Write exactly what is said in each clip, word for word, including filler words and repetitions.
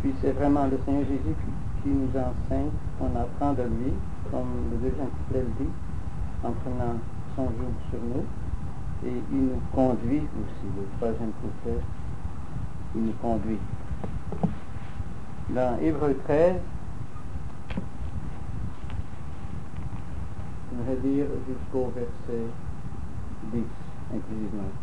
Puis c'est vraiment le Seigneur Jésus qui, qui nous enseigne, on apprend de lui, comme le deuxième couplet le dit, en prenant son joug sur nous, et il nous conduit aussi, le troisième couplet, il nous conduit. Dans Hébreux treize, je vais lire jusqu'au verset dix, inclusivement.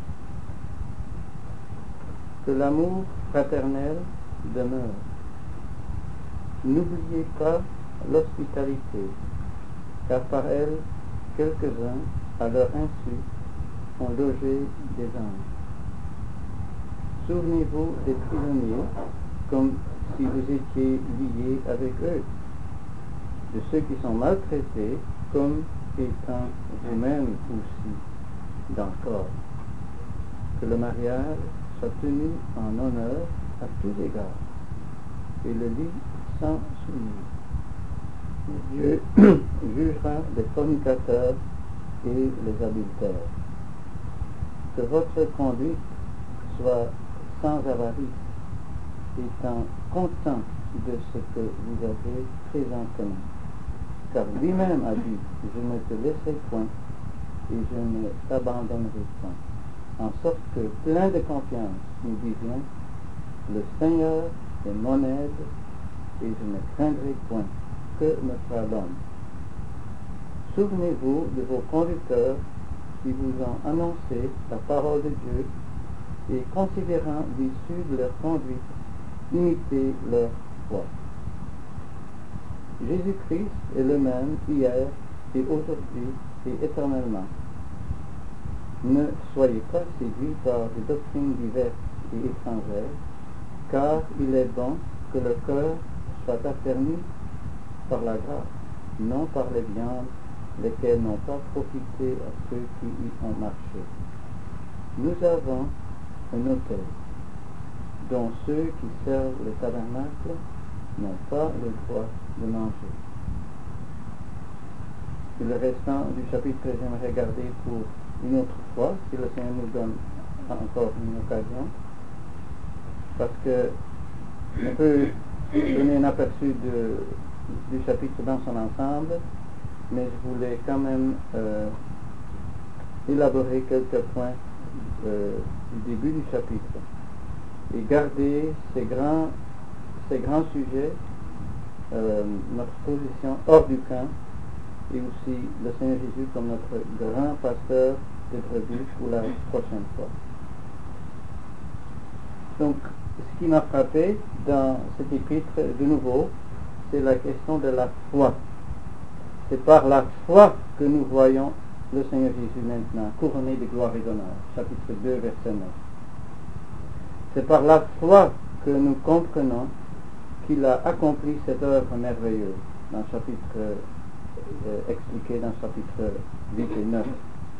Que l'amour fraternel demeure. N'oubliez pas l'hospitalité, car par elle, quelques-uns, à leur insu, ont logé des anges. Souvenez-vous des prisonniers, comme si vous étiez liés avec eux, de ceux qui sont maltraités, comme étant vous-même aussi dans le corps. Que le mariage soit tenu en honneur à tous égards, et le lit sans souillure. Dieu jugera les fornicateurs et les adultères. Que votre conduite soit sans avarice, étant content de ce que vous avez présentement. Car lui-même a dit, je ne te laisserai point et je ne t'abandonnerai point. En sorte que, plein de confiance, nous disions, le Seigneur est mon aide et je ne craindrai point. Que me fera l'homme? Souvenez-vous de vos conducteurs qui vous ont annoncé la parole de Dieu et considérant l'issue de leur conduite, imitez leur foi. Jésus-Christ est le même hier et aujourd'hui et éternellement. Ne soyez pas séduits par des doctrines diverses et étrangères, car il est bon que le cœur soit affermi par la grâce, non par les viandes, lesquelles n'ont pas profité à ceux qui y ont marché. Nous avons un autel, dont ceux qui servent le tabernacle n'ont pas le droit de manger. Et le restant du chapitre, j'aimerais garder pour une autre fois, si le Seigneur nous donne encore une occasion, parce que on peut donner un aperçu de, du chapitre dans son ensemble, mais je voulais quand même euh, élaborer quelques points euh, du début du chapitre et garder ces grands, ces grands sujets, euh, notre position hors du camp, et aussi le Seigneur Jésus comme notre grand pasteur des brebis pour la prochaine fois. Donc, ce qui m'a frappé dans cet épître, de nouveau, c'est la question de la foi. C'est par la foi que nous voyons le Seigneur Jésus maintenant, couronné de gloire et d'honneur. Chapitre deux, verset neuf. C'est par la foi que nous comprenons qu'il a accompli cette œuvre merveilleuse, dans le chapitre euh, expliqué dans le chapitre huit et neuf.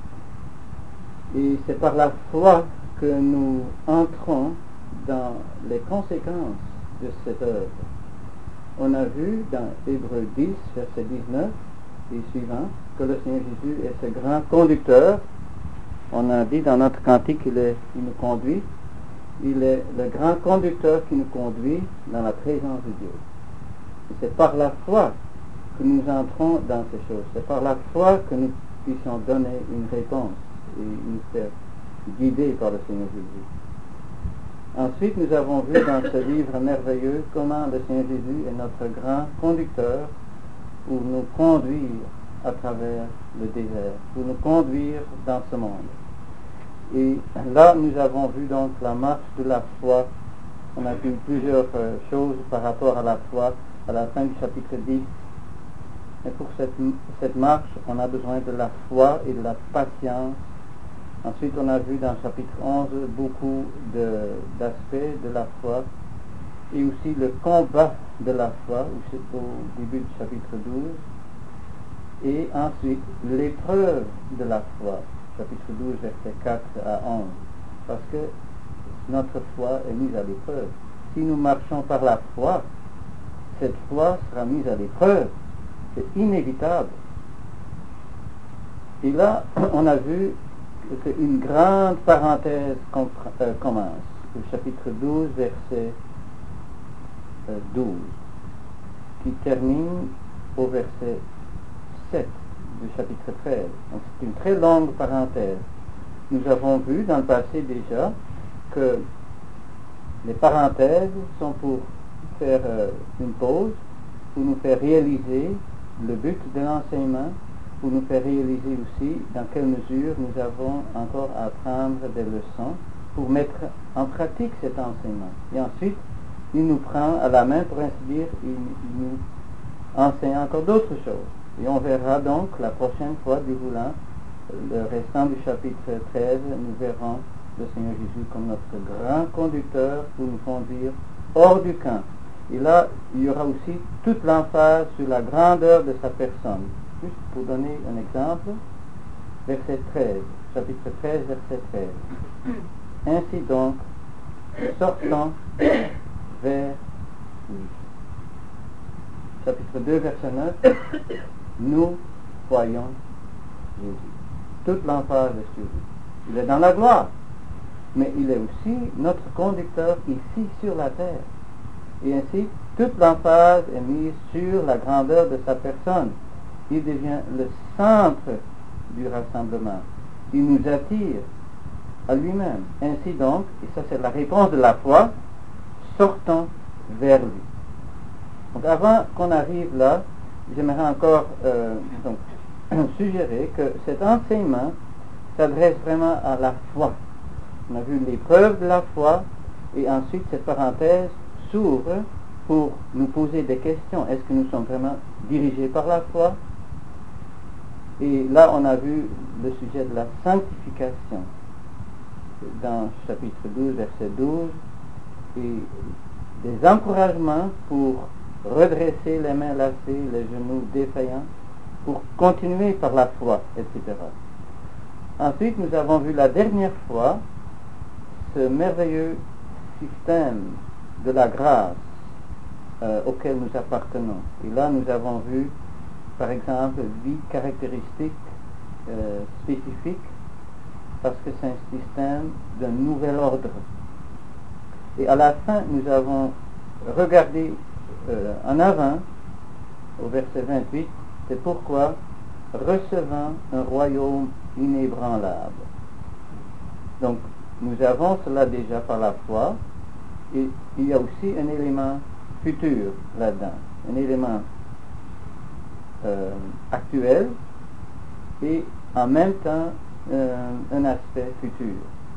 Et c'est par la foi que nous entrons dans les conséquences de cette œuvre. On a vu dans Hébreux dix, verset dix-neuf et suivant, que le Seigneur Jésus est ce grand conducteur. On a dit dans notre cantique qu'il est, il nous conduit. Il est le grand conducteur qui nous conduit dans la présence de Dieu. Et c'est par la foi que nous entrons dans ces choses. C'est par la foi que nous puissions donner une réponse et nous faire guider par le Seigneur Jésus. Ensuite, nous avons vu dans ce livre merveilleux comment le Seigneur Jésus est notre grand conducteur pour nous conduire à travers le désert, pour nous conduire dans ce monde. Et là, nous avons vu donc la marche de la foi. On a vu plusieurs euh, choses par rapport à la foi à la fin du chapitre dix. Et pour cette, cette marche, on a besoin de la foi et de la patience. Ensuite, on a vu dans le chapitre onze beaucoup de, d'aspects de la foi et aussi le combat de la foi au début du chapitre douze. Et ensuite, l'épreuve de la foi, chapitre douze, versets quatre à onze. Parce que notre foi est mise à l'épreuve. Si nous marchons par la foi, cette foi sera mise à l'épreuve. C'est inévitable. Et là, on a vu qu'une grande parenthèse commence. Le chapitre douze, versets douze, qui termine au verset sept du chapitre treize. Donc c'est une très longue parenthèse. Nous avons vu dans le passé déjà que les parenthèses sont pour faire euh, une pause, pour nous faire réaliser le but de l'enseignement, pour nous faire réaliser aussi dans quelle mesure nous avons encore à apprendre des leçons, pour mettre en pratique cet enseignement. Et ensuite, il nous prend à la main, pour ainsi dire, il, il nous enseigne encore d'autres choses. Et on verra donc la prochaine fois, du voulant, le restant du chapitre treize, nous verrons le Seigneur Jésus comme notre grand conducteur pour nous conduire hors du camp. Et là, il y aura aussi toute l'emphase sur la grandeur de sa personne. Juste pour donner un exemple, verset treize, chapitre treize, verset treize. Ainsi donc, sortons vers lui. Chapitre deux, verset neuf, nous voyons Jésus. Toute l'emphase est sur lui. Il est dans la gloire, mais il est aussi notre conducteur ici sur la terre. Et ainsi, toute l'emphase est mise sur la grandeur de sa personne. Il devient le centre du rassemblement. Il nous attire à lui-même. Ainsi donc, et ça c'est la réponse de la foi, sortons vers lui. Donc avant qu'on arrive là, j'aimerais encore euh, donc, suggérer que cet enseignement s'adresse vraiment à la foi. On a vu l'épreuve de la foi, et ensuite cette parenthèse s'ouvre pour nous poser des questions. Est-ce que nous sommes vraiment dirigés par la foi? Et là, on a vu le sujet de la sanctification dans chapitre douze, verset douze, et des encouragements pour redresser les mains lassées, les genoux défaillants, pour continuer par la foi, et cetera. Ensuite, nous avons vu la dernière fois ce merveilleux système de la grâce euh, auquel nous appartenons. Et là, nous avons vu, par exemple, huit caractéristiques euh, spécifiques, parce que c'est un système d'un nouvel ordre. Et à la fin, nous avons regardé euh, en avant, au verset vingt-huit, c'est pourquoi, recevant un royaume inébranlable. Donc, nous avons cela déjà par la foi, et il y a aussi un élément futur là-dedans, un élément euh, actuel, et en même temps euh, un aspect futur.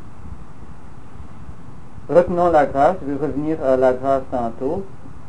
Retenons la grâce, je vais revenir à la grâce tantôt,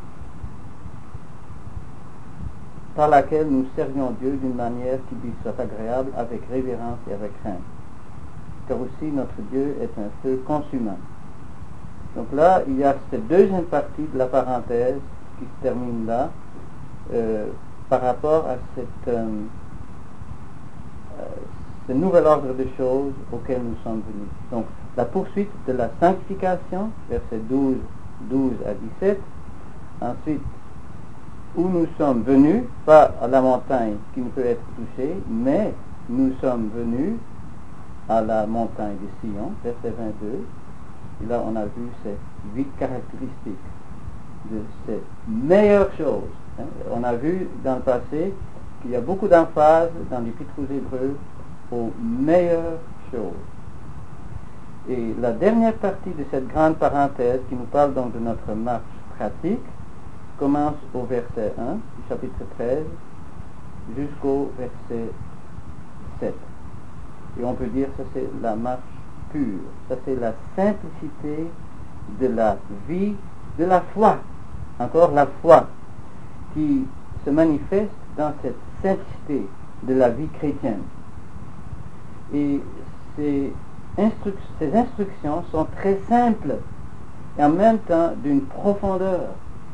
par laquelle nous servions Dieu d'une manière qui lui soit agréable, avec révérence et avec crainte. Car aussi notre Dieu est un feu consumant. Donc là, il y a cette deuxième partie de la parenthèse qui se termine là, euh, par rapport à cette, euh, euh, ce nouvel ordre de choses auquel nous sommes venus. Donc, la poursuite de la sanctification, versets douze, douze à dix-sept. Ensuite, où nous sommes venus, pas à la montagne qui ne peut être touchée, mais nous sommes venus à la montagne de Sion, verset vingt-deux. Et là, on a vu ces huit caractéristiques de cette meilleure chose. Hein. On a vu dans le passé qu'il y a beaucoup d'emphase dans l'Épître aux Hébreux aux meilleures choses. Et la dernière partie de cette grande parenthèse qui nous parle donc de notre marche pratique commence au verset un du chapitre treize jusqu'au verset sept. Et on peut dire que ça c'est la marche pure, ça c'est la simplicité de la vie, de la foi. Encore la foi qui se manifeste dans cette simplicité de la vie chrétienne. Et ces, instru- ces instructions sont très simples et en même temps d'une profondeur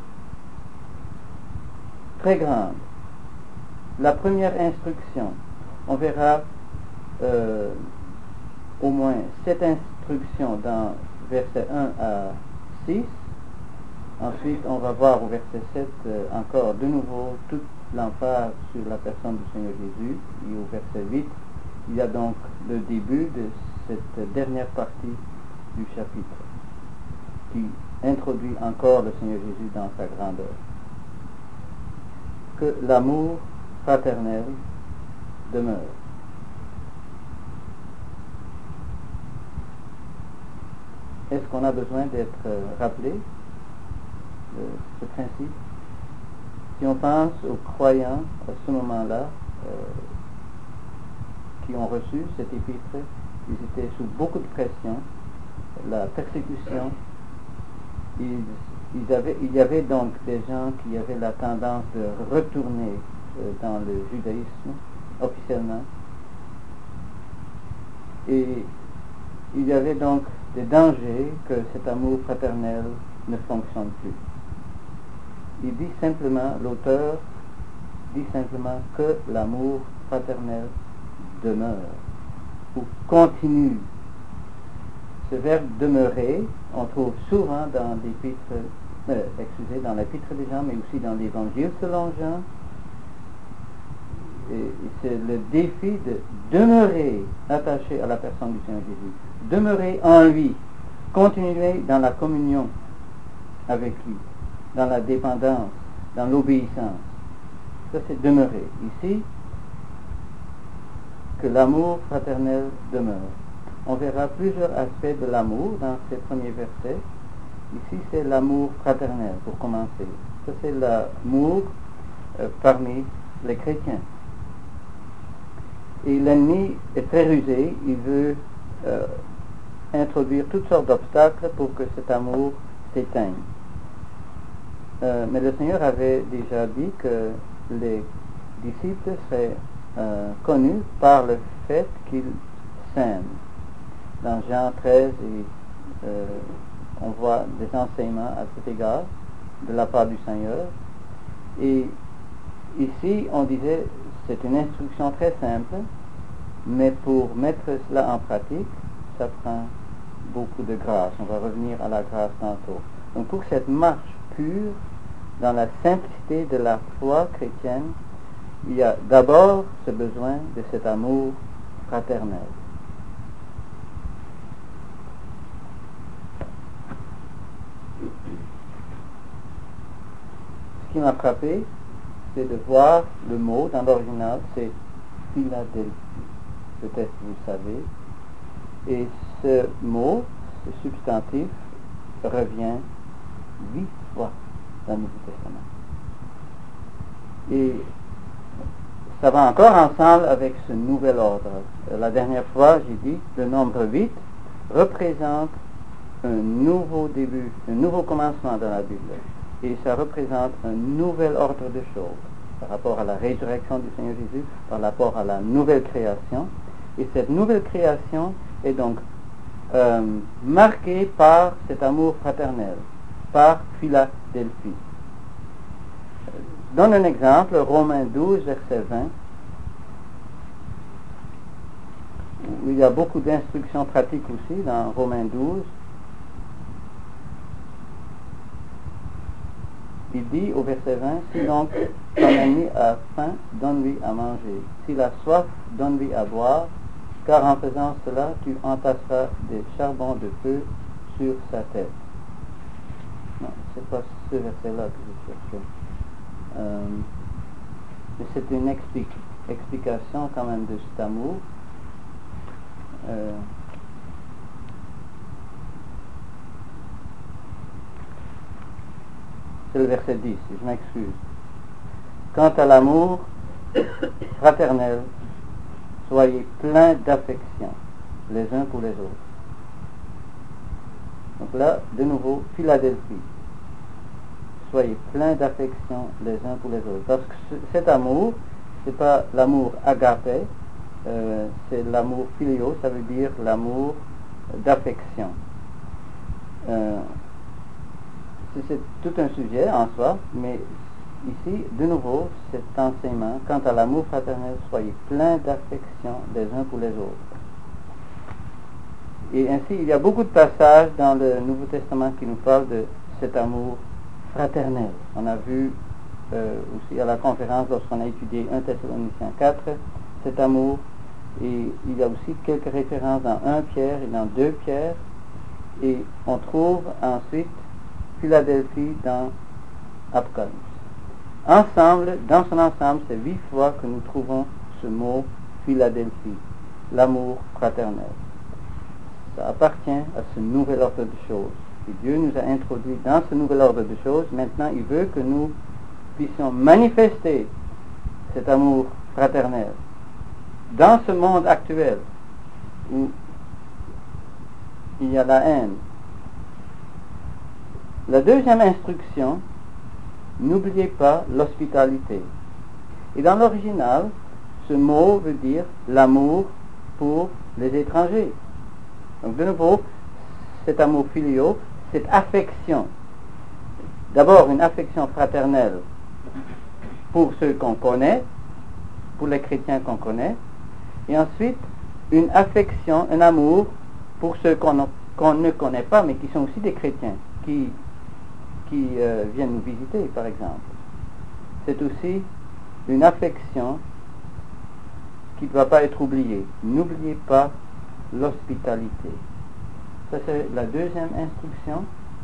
très grande. La première instruction, on verra euh, au moins sept instructions dans versets un à six. Ensuite, on va voir au verset sept euh, encore de nouveau toute l'emphase sur la personne du Seigneur Jésus. Et au verset huit, il y a donc le début de cette dernière partie du chapitre qui introduit encore le Seigneur Jésus dans sa grandeur. Que l'amour fraternel demeure. Est-ce qu'on a besoin d'être euh, rappelé de ce principe? Si on pense aux croyants à ce moment-là, euh, qui ont reçu cette épître, ils étaient sous beaucoup de pression, la persécution. Ils, ils avaient, il y avait donc des gens qui avaient la tendance de retourner euh, dans le judaïsme officiellement. Et il y avait donc des dangers que cet amour fraternel ne fonctionne plus. Il dit simplement, l'auteur dit simplement que l'amour fraternel demeure ou continue. Ce verbe demeurer, on trouve souvent dans l'épître, euh, excusez, dans l'épître de Jean, mais aussi dans l'évangile selon Jean. Et, et c'est le défi de demeurer attaché à la personne du Seigneur Jésus, demeurer en lui, continuer dans la communion avec lui, dans la dépendance, dans l'obéissance. Ça, c'est demeurer. Ici, que l'amour fraternel demeure. On verra plusieurs aspects de l'amour dans ces premiers versets. Ici, c'est l'amour fraternel, pour commencer. Ça, c'est l'amour euh, parmi les chrétiens. Et l'ennemi est très rusé. Il veut euh, introduire toutes sortes d'obstacles pour que cet amour s'éteigne. Euh, mais le Seigneur avait déjà dit que les disciples seraient euh, connus par le fait qu'ils s'aiment. Dans Jean treize, et, euh, on voit des enseignements à cet égard de la part du Seigneur. Et ici, on disait, c'est une instruction très simple, mais pour mettre cela en pratique, ça prend beaucoup de grâce. On va revenir à la grâce tantôt. Donc pour cette marche pure, dans la simplicité de la foi chrétienne, il y a d'abord ce besoin de cet amour fraternel. Ce qui m'a frappé, c'est de voir le mot dans l'original, c'est Philadelphie. Peut-être que vous le savez. Et ce mot, ce substantif, revient huit fois dans le Nouveau Testament. Et ça va encore ensemble avec ce nouvel ordre. La dernière fois, j'ai dit, le nombre huit représente un nouveau début, un nouveau commencement dans la Bible. Et ça représente un nouvel ordre de choses par rapport à la résurrection du Seigneur Jésus, par rapport à la nouvelle création. Et cette nouvelle création est donc euh, marquée par cet amour fraternel, par Philadelphie. Je donne un exemple, Romains douze, verset vingt, où il y a beaucoup d'instructions pratiques aussi dans Romains douze. Il dit au verset vingt, si donc ton ami a faim, donne-lui à manger. S'il a soif, donne-lui à boire, car en faisant cela, tu entasseras des charbons de feu sur sa tête. Non, c'est pas ce verset-là que je cherchais. Euh, mais c'est une explique, explication quand même de cet amour. Euh, c'est le verset dix, je m'excuse. Quant à l'amour fraternel, soyez pleins d'affection les uns pour les autres. Donc là, de nouveau, Philadelphie. Soyez pleins d'affection les uns pour les autres. Parce que cet amour, c'est pas l'amour agapé, euh, c'est l'amour phileo, ça veut dire l'amour d'affection. Euh, c'est tout un sujet en soi, mais ici, de nouveau, cet enseignement, quant à l'amour fraternel, soyez pleins d'affection les uns pour les autres. Et ainsi, il y a beaucoup de passages dans le Nouveau Testament qui nous parlent de cet amour fraternel. On a vu euh, aussi à la conférence, lorsqu'on a étudié un Thessaloniciens quatre, cet amour. Et il y a aussi quelques références dans un Pierre et dans deux Pierre. Et on trouve ensuite Philadelphie dans Apocalypse. Ensemble, dans son ensemble, c'est huit fois que nous trouvons ce mot Philadelphie, l'amour fraternel. Ça appartient à ce nouvel ordre de choses. Et Dieu nous a introduits dans ce nouvel ordre de choses. Maintenant, il veut que nous puissions manifester cet amour fraternel dans ce monde actuel où il y a la haine. La deuxième instruction, n'oubliez pas l'hospitalité. Et dans l'original, ce mot veut dire l'amour pour les étrangers. Donc de nouveau, cet amour filial, cette affection. D'abord une affection fraternelle pour ceux qu'on connaît, pour les chrétiens qu'on connaît, et ensuite une affection, un amour pour ceux qu'on, qu'on ne connaît pas, mais qui sont aussi des chrétiens, qui, qui euh, viennent nous visiter, par exemple. C'est aussi une affection qui ne doit pas être oubliée. N'oubliez pas l'hospitalité. Ça, c'est la deuxième instruction.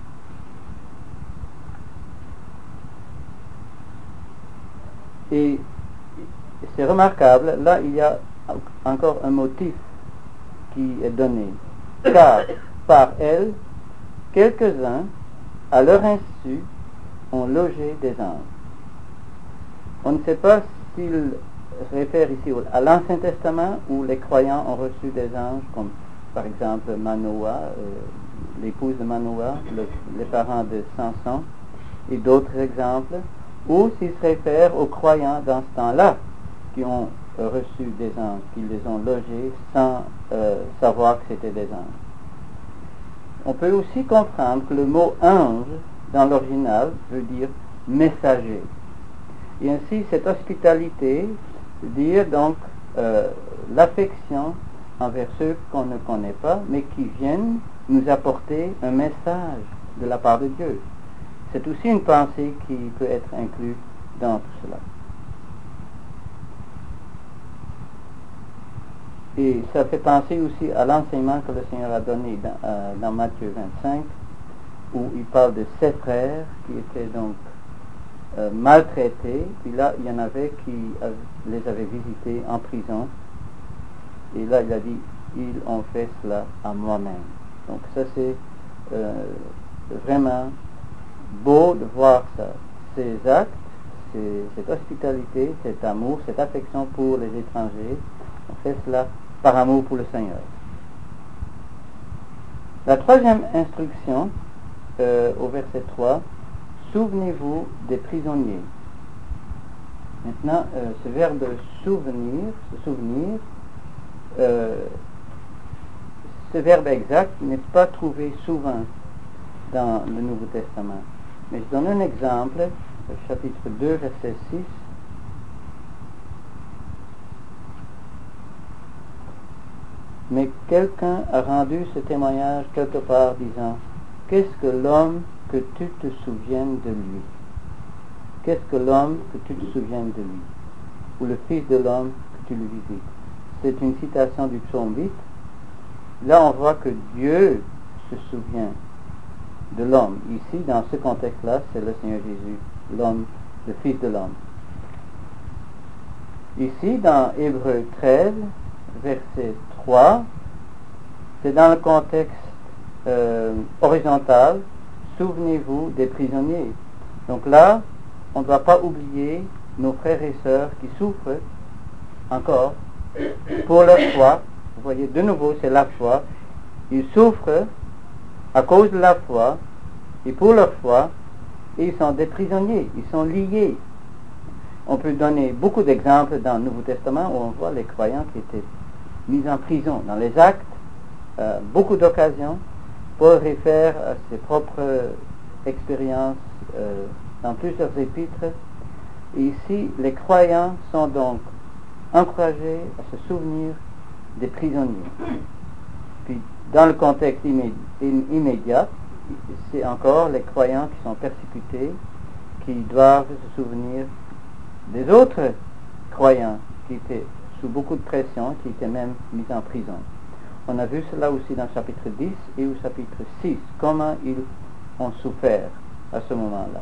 Et c'est remarquable, là, il y a encore un motif qui est donné. Car, par elle, quelques-uns, à leur insu, ont logé des anges. On ne sait pas s'il réfère ici à l'Ancien Testament où les croyants ont reçu des anges, comme par exemple Manoah, euh, l'épouse de Manoah, le, les parents de Samson, et d'autres exemples, ou s'il se réfère aux croyants dans ce temps-là qui ont euh, reçu des anges, qui les ont logés sans euh, savoir que c'était des anges. On peut aussi comprendre que le mot ange dans l'original veut dire messager. Et ainsi, cette hospitalité veut dire donc euh, l'affection envers ceux qu'on ne connaît pas, mais qui viennent nous apporter un message de la part de Dieu. C'est aussi une pensée qui peut être inclue dans tout cela. Et ça fait penser aussi à l'enseignement que le Seigneur a donné dans, euh, dans Matthieu vingt-cinq, où il parle de ses frères qui étaient donc euh, maltraités. Puis là, il y en avait qui av- les avaient visités en prison. Et là, il a dit, ils ont fait cela à moi-même. Donc ça, c'est euh, vraiment beau de voir ça. Ces actes, ces, cette hospitalité, cet amour, cette affection pour les étrangers, on fait cela par amour pour le Seigneur. La troisième instruction, euh, au verset trois, souvenez-vous des prisonniers. Maintenant, euh, ce verbe souvenir, se souvenir, euh, ce verbe exact n'est pas trouvé souvent dans le Nouveau Testament. Mais je donne un exemple, chapitre deux, verset six. Mais quelqu'un a rendu ce témoignage quelque part disant, qu'est-ce que l'homme que tu te souviennes de lui? Qu'est-ce que l'homme que tu te souviennes de lui? Ou le fils de l'homme que tu le visites? C'est une citation du psaume huit. Là, on voit que Dieu se souvient de l'homme. Ici, dans ce contexte-là, c'est le Seigneur Jésus, l'homme, le Fils de l'homme. Ici, dans Hébreux treize, verset trois, c'est dans le contexte euh, horizontal, souvenez-vous des prisonniers. Donc là, on ne doit pas oublier nos frères et sœurs qui souffrent encore pour leur foi. Vous voyez, de nouveau, c'est la foi. Ils souffrent à cause de la foi et pour leur foi, et ils sont des prisonniers, ils sont liés. On peut donner beaucoup d'exemples dans le Nouveau Testament où on voit les croyants qui étaient mis en prison. Dans les Actes, euh, beaucoup d'occasions, Paul réfère à ses propres expériences euh, dans plusieurs épîtres. Et ici, les croyants sont donc encouragés à se souvenir des prisonniers. Puis, dans le contexte immédiat, immédiat, c'est encore les croyants qui sont persécutés, qui doivent se souvenir des autres croyants qui étaient sous beaucoup de pression, qui étaient même mis en prison. On a vu cela aussi dans le chapitre dix et au chapitre six, comment ils ont souffert à ce moment-là.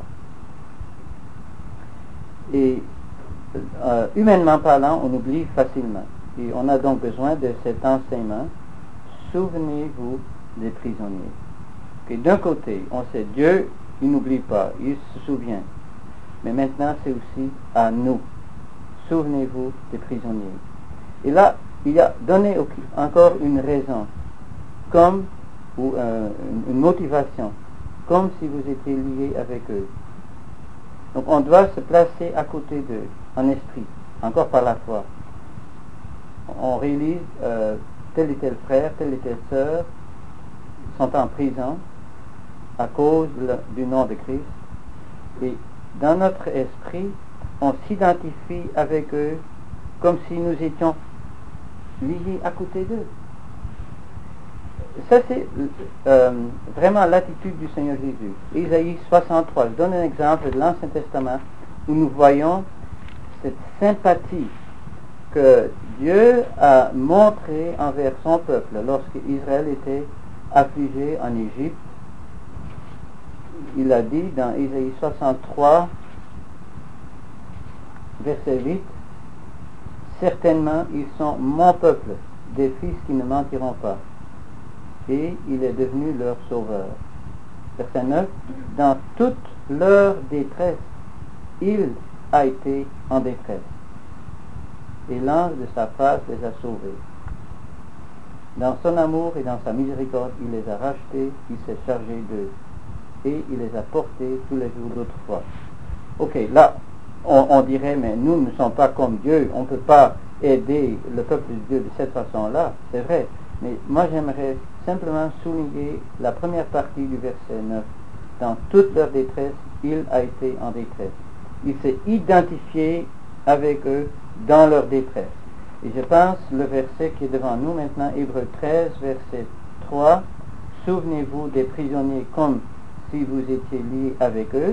Et euh, humainement parlant, on oublie facilement. Et on a donc besoin de cet enseignement. Souvenez-vous des prisonniers. Okay, d'un côté, on sait Dieu, il n'oublie pas, il se souvient. Mais maintenant, c'est aussi à nous. Souvenez-vous des prisonniers. Et là, il y a donné encore une raison, comme ou euh, une motivation, comme si vous étiez liés avec eux. Donc on doit se placer à côté d'eux, en esprit, encore par la foi. On réalise euh, tel et tel frère, telle et telle sœur sont en prison à cause de, du nom de Christ. Et dans notre esprit, on s'identifie avec eux comme si nous étions liés à côté d'eux. Ça, c'est euh, vraiment l'attitude du Seigneur Jésus. Isaïe soixante-trois, je donne un exemple de l'Ancien Testament où nous voyons cette sympathie que Dieu a montrée envers son peuple lorsque Israël était affligé en Égypte. Il a dit dans Isaïe soixante-trois, verset huit, « Certainement, ils sont mon peuple, des fils qui ne mentiront pas. » Et il est devenu leur sauveur. Verset neuf, « Dans toute leur détresse, il a été en détresse. Et l'ange de sa face les a sauvés. Dans son amour et dans sa miséricorde, il les a rachetés, il s'est chargé d'eux. Et il les a portés tous les jours d'autrefois. » Ok, là, on, on dirait, mais nous ne sommes pas comme Dieu, on ne peut pas aider le peuple de Dieu de cette façon-là, c'est vrai. Mais moi, j'aimerais simplement souligner la première partie du verset neuf. Dans toute leur détresse, il a été en détresse. Il s'est identifié avec eux dans leur détresse. Et je pense, le verset qui est devant nous maintenant, Hébreux treize, verset trois, « Souvenez-vous des prisonniers comme si vous étiez liés avec eux. »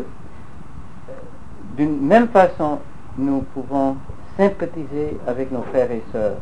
D'une même façon, nous pouvons sympathiser avec nos frères et sœurs.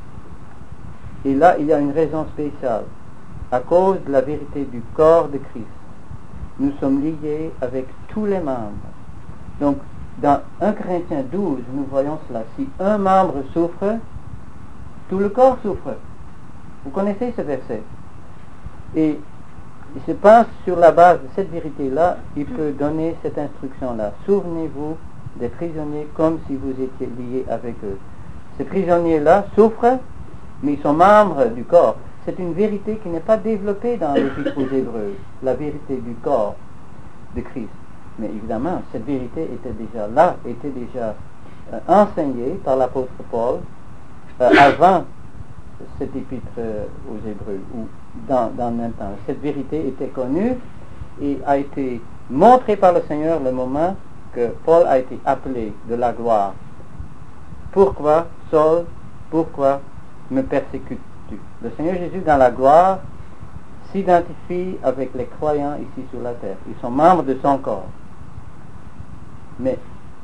Et là, il y a une raison spéciale. À cause de la vérité du corps de Christ, nous sommes liés avec tous les membres. Donc, dans un Corinthiens douze, nous voyons cela. Si un membre souffre, tout le corps souffre. Vous connaissez ce verset. Et je pense, sur la base de cette vérité-là, il peut donner cette instruction-là. Souvenez-vous des prisonniers comme si vous étiez liés avec eux. Ces prisonniers-là souffrent, mais ils sont membres du corps. C'est une vérité qui n'est pas développée dans l'Épître aux Hébreux, la vérité du corps de Christ. Mais évidemment, cette vérité était déjà là, était déjà euh, enseignée par l'apôtre Paul euh, avant cette épître euh, aux Hébreux, ou dans, dans le même temps. Cette vérité était connue et a été montrée par le Seigneur le moment que Paul a été appelé de la gloire. Pourquoi, Saul, pourquoi me persécutes-tu? Le Seigneur Jésus, dans la gloire, s'identifie avec les croyants ici sur la terre. Ils sont membres de son corps. Mais,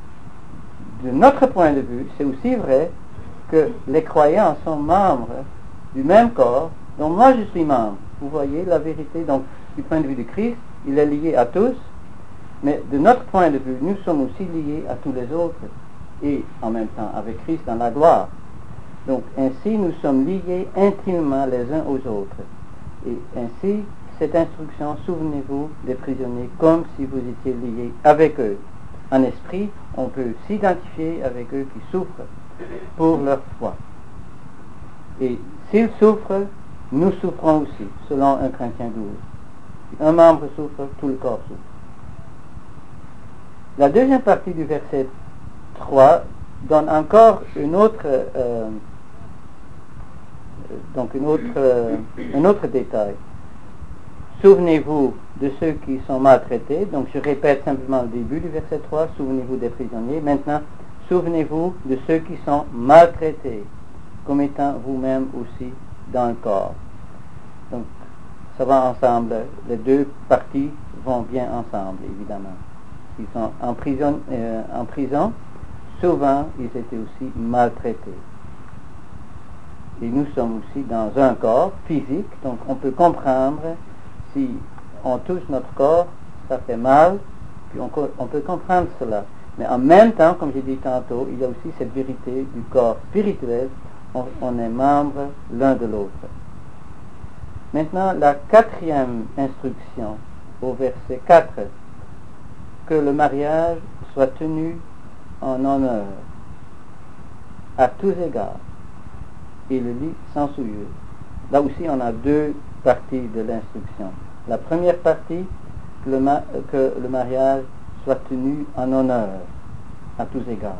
de notre point de vue, c'est aussi vrai que les croyants sont membres du même corps dont moi je suis membre. Vous voyez la vérité. Donc, du point de vue de Christ, il est lié à tous, mais de notre point de vue, nous sommes aussi liés à tous les autres, et en même temps avec Christ dans la gloire. Donc, ainsi, nous sommes liés intimement les uns aux autres. Et ainsi, cette instruction, souvenez-vous des prisonniers comme si vous étiez liés avec eux. En esprit, on peut s'identifier avec eux qui souffrent pour leur foi. Et s'ils souffrent, nous souffrons aussi, selon un Corinthiens douze. Si un membre souffre, tout le corps souffre. La deuxième partie du verset trois donne encore une autre, euh, donc une autre, euh, un autre détail. Souvenez-vous de ceux qui sont maltraités. Donc je répète simplement le début du verset trois. Souvenez-vous des prisonniers. Maintenant, souvenez-vous de ceux qui sont maltraités, comme étant vous-même aussi dans le corps. Donc ça va ensemble. Les deux parties vont bien ensemble, évidemment. Ils sont en prison, euh, en prison, souvent ils étaient aussi maltraités. Et nous sommes aussi dans un corps physique, donc on peut comprendre si on touche notre corps, ça fait mal, Puis on, on peut comprendre cela. Mais en même temps, comme j'ai dit tantôt, il y a aussi cette vérité du corps spirituel. On, on est membre l'un de l'autre. Maintenant, la quatrième instruction, au verset quatre, que le mariage soit tenu en honneur, à tous égards, et le lit sans souillure. Là aussi, on a deux parties de l'instruction. La première partie, que le, ma- que le mariage soit tenu en honneur, à tous égards.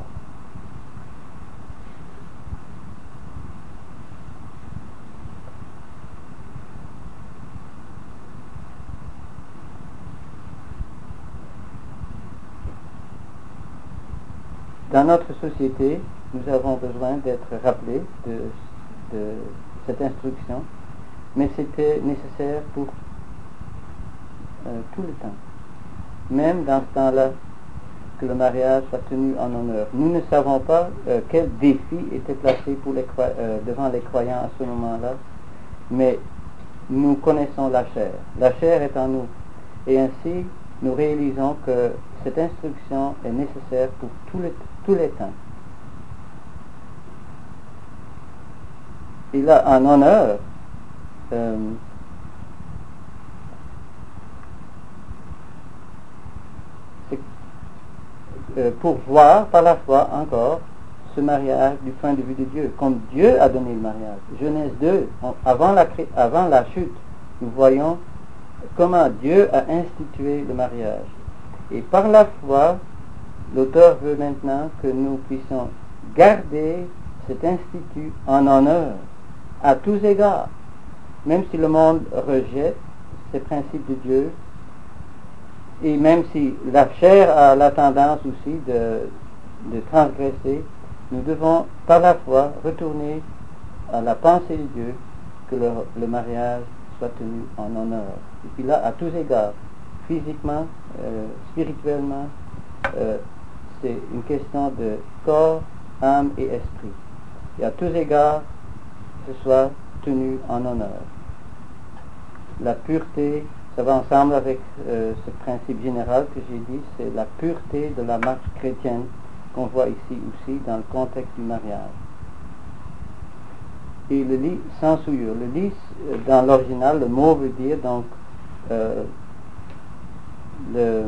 Dans notre société, nous avons besoin d'être rappelés de, de cette instruction, mais c'était nécessaire pour euh, tout le temps. Même dans ce temps-là, que le mariage soit tenu en honneur. Nous ne savons pas euh, quel défi était placé pour les cro- euh, devant les croyants à ce moment-là, mais nous connaissons la chair. La chair est en nous. Et ainsi, nous réalisons que cette instruction est nécessaire pour tous les, tous les temps. Et là, en honneur, euh, c'est euh, pour voir par la foi encore ce mariage du point de vue de Dieu, comme Dieu a donné le mariage. Genèse deux, on, avant, la, avant la chute, nous voyons comment Dieu a institué le mariage. Et par la foi, l'auteur veut maintenant que nous puissions garder cet institut en honneur, à tous égards. Même si le monde rejette ces principes de Dieu, et même si la chair a la tendance aussi de, de transgresser, nous devons par la foi retourner à la pensée de Dieu, que le, le mariage soit tenu en honneur. Et puis là, à tous égards, physiquement, euh, spirituellement, euh, c'est une question de corps, âme et esprit. Et à tous égards, que ce soit tenu en honneur. La pureté, ça va ensemble avec euh, ce principe général que j'ai dit, c'est la pureté de la marche chrétienne qu'on voit ici aussi dans le contexte du mariage. Et le lit sans souillure. Le lit, dans l'original, le mot veut dire donc euh, le,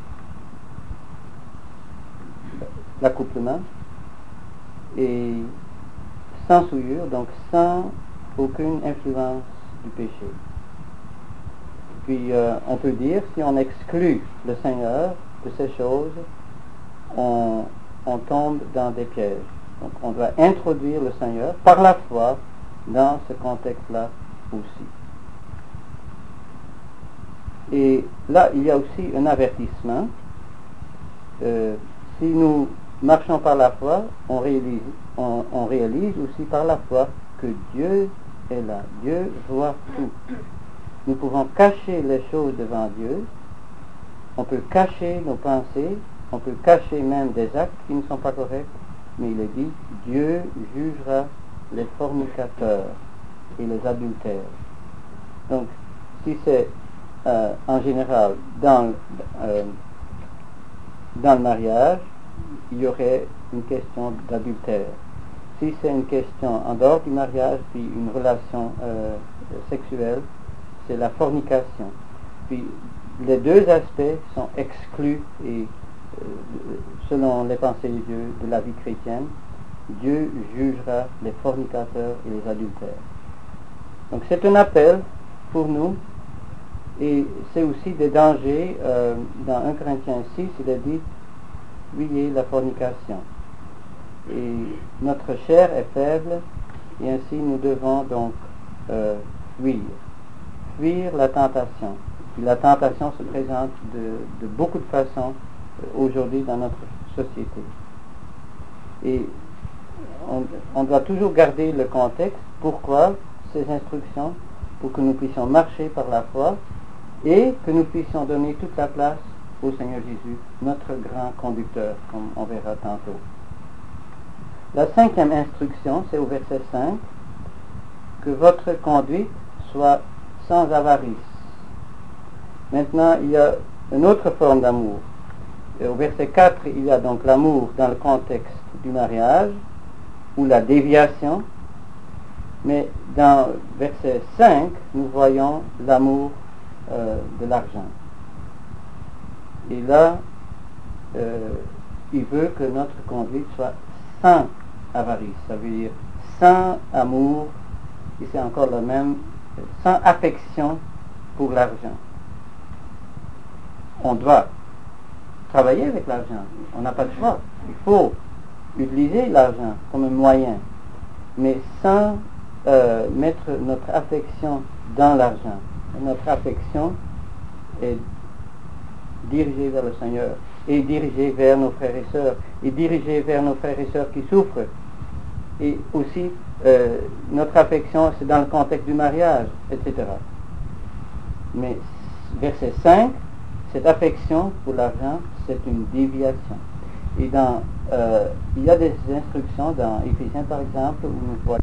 l'accouplement, et sans souillure, donc sans aucune influence du péché. Puis euh, on peut dire, si on exclut le Seigneur de ces choses, on, on tombe dans des pièges. Donc on doit introduire le Seigneur par la foi dans ce contexte-là aussi. Et là, il y a aussi un avertissement. Euh, si nous marchons par la foi, on réalise, on, on réalise aussi par la foi que Dieu est là. Dieu voit tout. Nous pouvons cacher les choses devant Dieu. On peut cacher nos pensées. On peut cacher même des actes qui ne sont pas corrects. Mais il est dit, Dieu jugera les fornicateurs et les adultères. Donc, si c'est euh, en général dans, euh, dans le mariage, il y aurait une question d'adultère. Si c'est une question en dehors du mariage, puis une relation euh, sexuelle, c'est la fornication. Puis les deux aspects sont exclus et euh, selon les pensées de Dieu de la vie chrétienne, Dieu jugera les fornicateurs et les adultères. Donc c'est un appel pour nous, et c'est aussi des dangers. Euh, dans un Corinthiens six, il est dit fuyez la fornication. Et notre chair est faible, et ainsi nous devons donc euh, fuir. Fuir la tentation. Puis la tentation se présente de, de beaucoup de façons euh, aujourd'hui dans notre société. Et on, on doit toujours garder le contexte. Pourquoi ces instructions? Pour que nous puissions marcher par la foi et que nous puissions donner toute la place au Seigneur Jésus, notre grand conducteur, comme on verra tantôt. La cinquième instruction, c'est au verset cinq, que votre conduite soit sans avarice. Maintenant, il y a une autre forme d'amour. Et au verset quatre, il y a donc l'amour dans le contexte du mariage, ou la déviation. Mais dans verset cinq, nous voyons l'amour euh, de l'argent. Et là, euh, il veut que notre conduite soit sans avarice, ça veut dire sans amour, et c'est encore le même, sans affection pour l'argent. On doit travailler avec l'argent, on n'a pas de choix. Il faut utiliser l'argent comme un moyen, mais sans euh, mettre notre affection dans l'argent. Notre affection est dirigée vers le Seigneur, et dirigée vers nos frères et sœurs, et dirigée vers nos frères et sœurs qui souffrent. Et aussi, euh, notre affection, c'est dans le contexte du mariage, et cetera. Mais verset cinq, cette affection pour l'argent, c'est une déviation. Et dans, euh, il y a des instructions dans Éphésiens, par exemple, où nous voyons.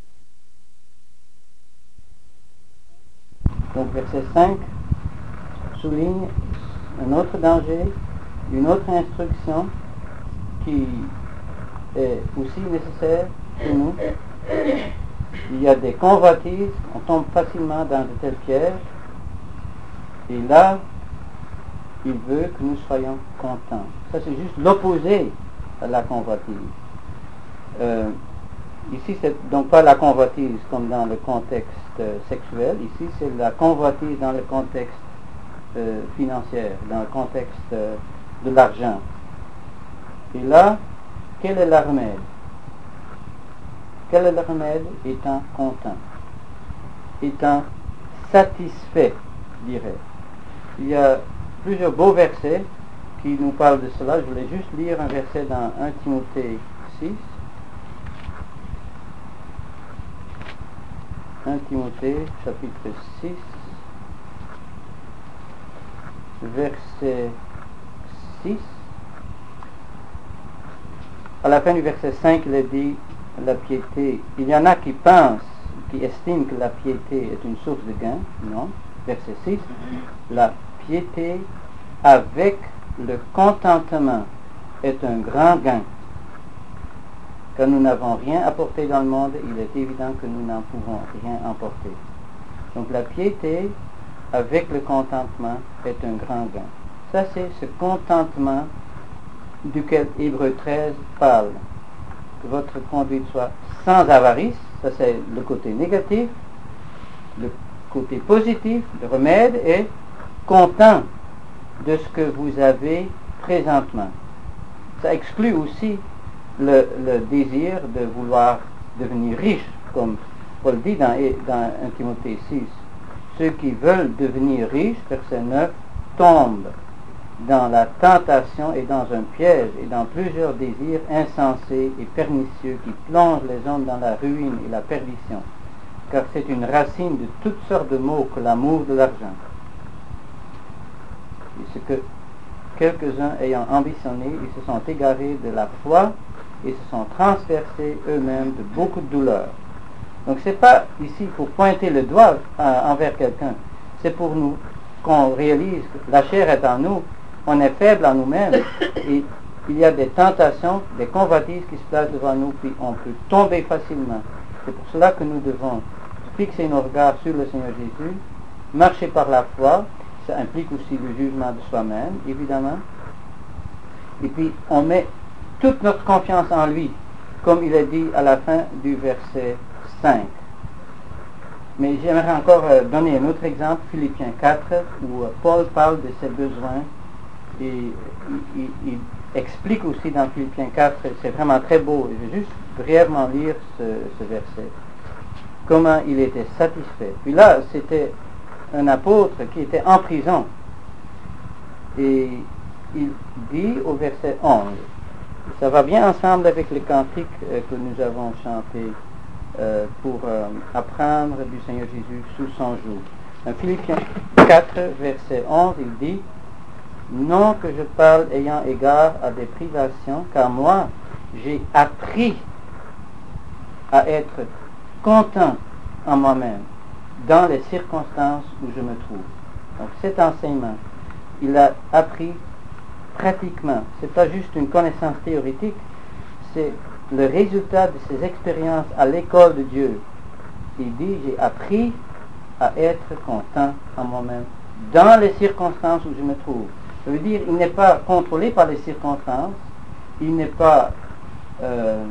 Donc verset cinq souligne un autre danger, une autre instruction qui est aussi nécessaire pour nous. Il y a des convoitises, on tombe facilement dans de tels pièges, et là, il veut que nous soyons contents. Ça, c'est juste l'opposé à la convoitise. Euh, ici, c'est donc pas la convoitise comme dans le contexte euh, sexuel. Ici, c'est la convoitise dans le contexte euh, financier, dans le contexte euh, de l'argent. Et là, quel est le remède? Quel est le remède? Étant content, étant satisfait, je dirais. Il y a plusieurs beaux versets qui nous parlent de cela. Je voulais juste lire un verset dans un Timothée six. un Timothée, chapitre six, verset six. À la fin du verset cinq, il est dit la piété. Il y en a qui pensent, qui estiment que la piété est une source de gain. Non. Verset six. La piété avec le contentement est un grand gain. Quand nous n'avons rien apporté dans le monde, il est évident que nous n'en pouvons rien emporter. Donc la piété avec le contentement est un grand gain. Ça, c'est ce contentement duquel Hébreux treize parle. Que votre conduite soit sans avarice, ça c'est le côté négatif. Le côté positif, le remède est content de ce que vous avez présentement. Ça exclut aussi le, le désir de vouloir devenir riche, comme Paul dit dans, dans un Timothée six. Ceux qui veulent devenir riches, verset neuf, tombent dans la tentation et dans un piège et dans plusieurs désirs insensés et pernicieux qui plongent les hommes dans la ruine et la perdition, car c'est une racine de toutes sortes de maux que l'amour de l'argent. Et ce que quelques-uns ayant ambitionné, ils se sont égarés de la foi et se sont transpercés eux-mêmes de beaucoup de douleurs. Donc c'est pas ici pour pointer le doigt euh, envers quelqu'un, c'est pour nous qu'on réalise que la chair est en nous, on est faible en nous-mêmes et il y a des tentations, des convoitises qui se placent devant nous, puis on peut tomber facilement. C'est pour cela que nous devons fixer nos regards sur le Seigneur Jésus, marcher par la foi. Ça implique aussi le jugement de soi-même, évidemment. Et puis, on met toute notre confiance en lui, comme il est dit à la fin du verset cinq. Mais j'aimerais encore euh, donner un autre exemple, Philippiens quatre, où euh, Paul parle de ses besoins. Et il, il, il explique aussi dans Philippiens quatre, c'est vraiment très beau. Je vais juste brièvement lire ce, ce verset. Comment il était satisfait. Puis là, c'était un apôtre qui était en prison. Et il dit au verset onze, ça va bien ensemble avec les cantiques euh, que nous avons chantés euh, pour euh, apprendre du Seigneur Jésus sous son joug. Dans Philippiens quatre, verset onze, il dit, non que je parle ayant égard à des privations, car moi, j'ai appris à être content en moi-même, dans les circonstances où je me trouve. Donc cet enseignement, il a appris pratiquement. Ce n'est pas juste une connaissance théorique, c'est le résultat de ses expériences à l'école de Dieu. Il dit, j'ai appris à être content en moi-même, dans les circonstances où je me trouve. Ça veut dire, il n'est pas contrôlé par les circonstances, il n'est pas... Euh,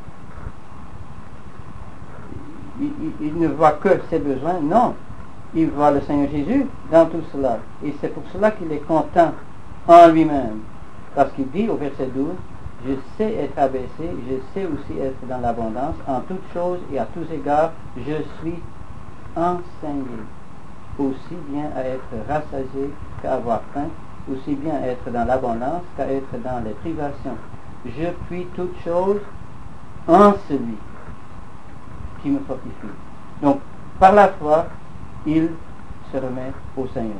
il, il, il ne voit que ses besoins, non. Il voit le Seigneur Jésus dans tout cela. Et c'est pour cela qu'il est content en lui-même. Parce qu'il dit au verset douze, je sais être abaissé, je sais aussi être dans l'abondance, en toutes choses et à tous égards, je suis enseigné. Aussi bien à être rassasié qu'à avoir faim, aussi bien à être dans l'abondance qu'à être dans les privations. Je puis toutes choses en celui qui me fortifie. Donc, par la foi, il se remet au Seigneur,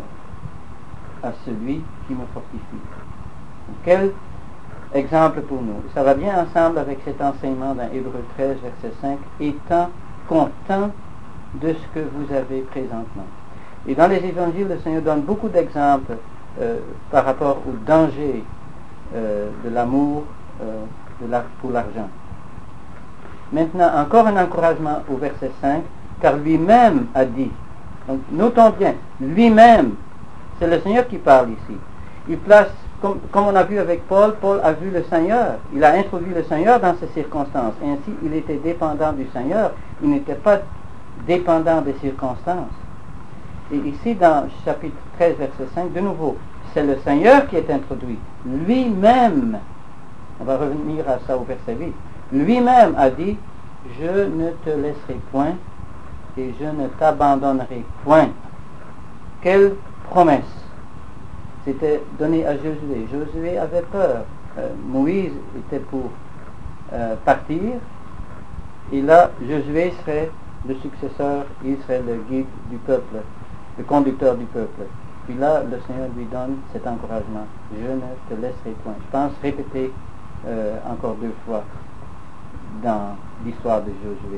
à celui qui me fortifie. Donc, quel exemple pour nous. Ça va bien ensemble avec cet enseignement dans Hébreux treize, verset cinq, étant content de ce que vous avez présentement. Et dans les évangiles, le Seigneur donne beaucoup d'exemples euh, par rapport au danger euh, de l'amour euh, de la, pour l'argent. Maintenant, encore un encouragement au verset cinq, car lui-même a dit, donc notons bien, lui-même, c'est le Seigneur qui parle ici. Il place, comme, comme on a vu avec Paul, Paul a vu le Seigneur, il a introduit le Seigneur dans ces circonstances, et ainsi il était dépendant du Seigneur, il n'était pas dépendant des circonstances. Et ici dans chapitre treize, verset cinq, de nouveau, c'est le Seigneur qui est introduit, lui-même, on va revenir à ça au verset huit, lui-même a dit, je ne te laisserai point, et je ne t'abandonnerai point. Quelle promesse! C'était donné à Josué. Josué avait peur. Euh, Moïse était pour euh, partir, et là, Josué serait le successeur, il serait le guide du peuple, le conducteur du peuple. Puis là, le Seigneur lui donne cet encouragement. Je ne te laisserai point. Je pense répéter euh, encore deux fois dans l'histoire de Josué.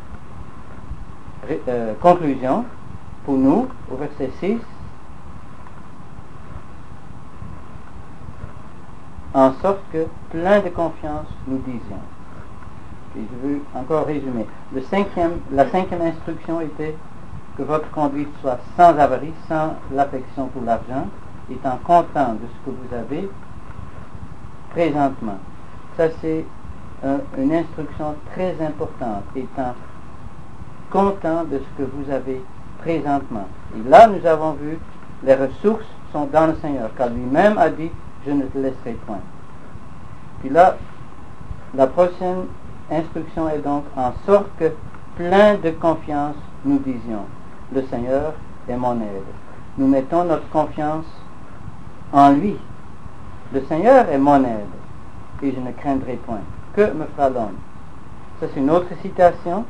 Ré, euh, conclusion, pour nous, au verset six, en sorte que, plein de confiance, nous disions. Et je veux encore résumer. Le cinquième, la cinquième instruction était que votre conduite soit sans avarice, sans l'affection pour l'argent, étant content de ce que vous avez présentement. Ça, c'est un, une instruction très importante, étant content de ce que vous avez présentement. Et là, nous avons vu, les ressources sont dans le Seigneur, car lui-même a dit, je ne te laisserai point. Puis là, la prochaine instruction est donc, en sorte que, plein de confiance, nous disions, le Seigneur est mon aide. Nous mettons notre confiance en lui. Le Seigneur est mon aide, et je ne craindrai point. Que me fera l'homme? Ça, c'est une autre citation,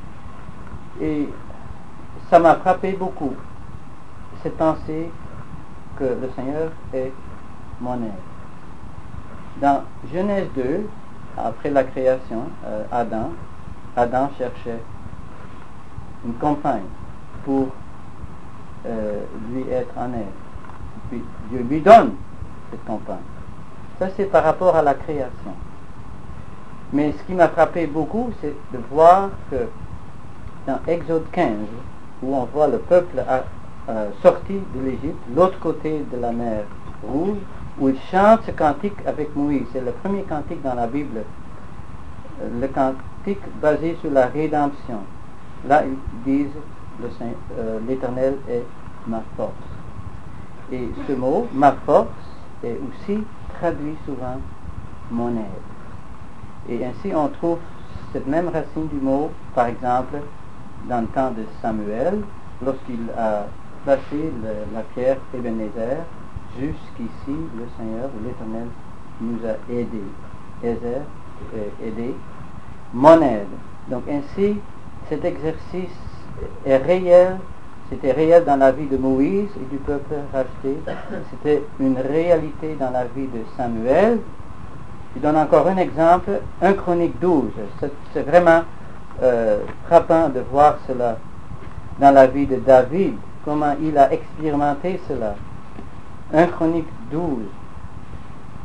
et ça m'a frappé beaucoup, cette pensée que le Seigneur est mon aide. Dans Genèse deux, après la création, euh, Adam, Adam cherchait une compagne pour euh, lui être en aide. Puis Dieu lui donne cette compagne. Ça, c'est par rapport à la création. Mais ce qui m'a frappé beaucoup, c'est de voir que dans Exode quinze, où on voit le peuple a, a sorti de l'Égypte, l'autre côté de la mer Rouge, où il chante ce cantique avec Moïse. C'est le premier cantique dans la Bible, le cantique basé sur la rédemption. Là, ils disent, le Saint, euh, l'Éternel est ma force. Et ce mot, ma force, est aussi traduit souvent mon aide. Et ainsi, on trouve cette même racine du mot, par exemple, dans le temps de Samuel, lorsqu'il a placé le, la pierre Ebenezer, jusqu'ici, le Seigneur, l'Éternel, nous a aidés. Ézer, euh, aidé, mon aide. Donc ainsi, cet exercice est réel, c'était réel dans la vie de Moïse et du peuple racheté, c'était une réalité dans la vie de Samuel. Je donne encore un exemple, un Chronique douze. C'est, c'est vraiment euh, frappant de voir cela dans la vie de David, comment il a expérimenté cela. un Chronique douze,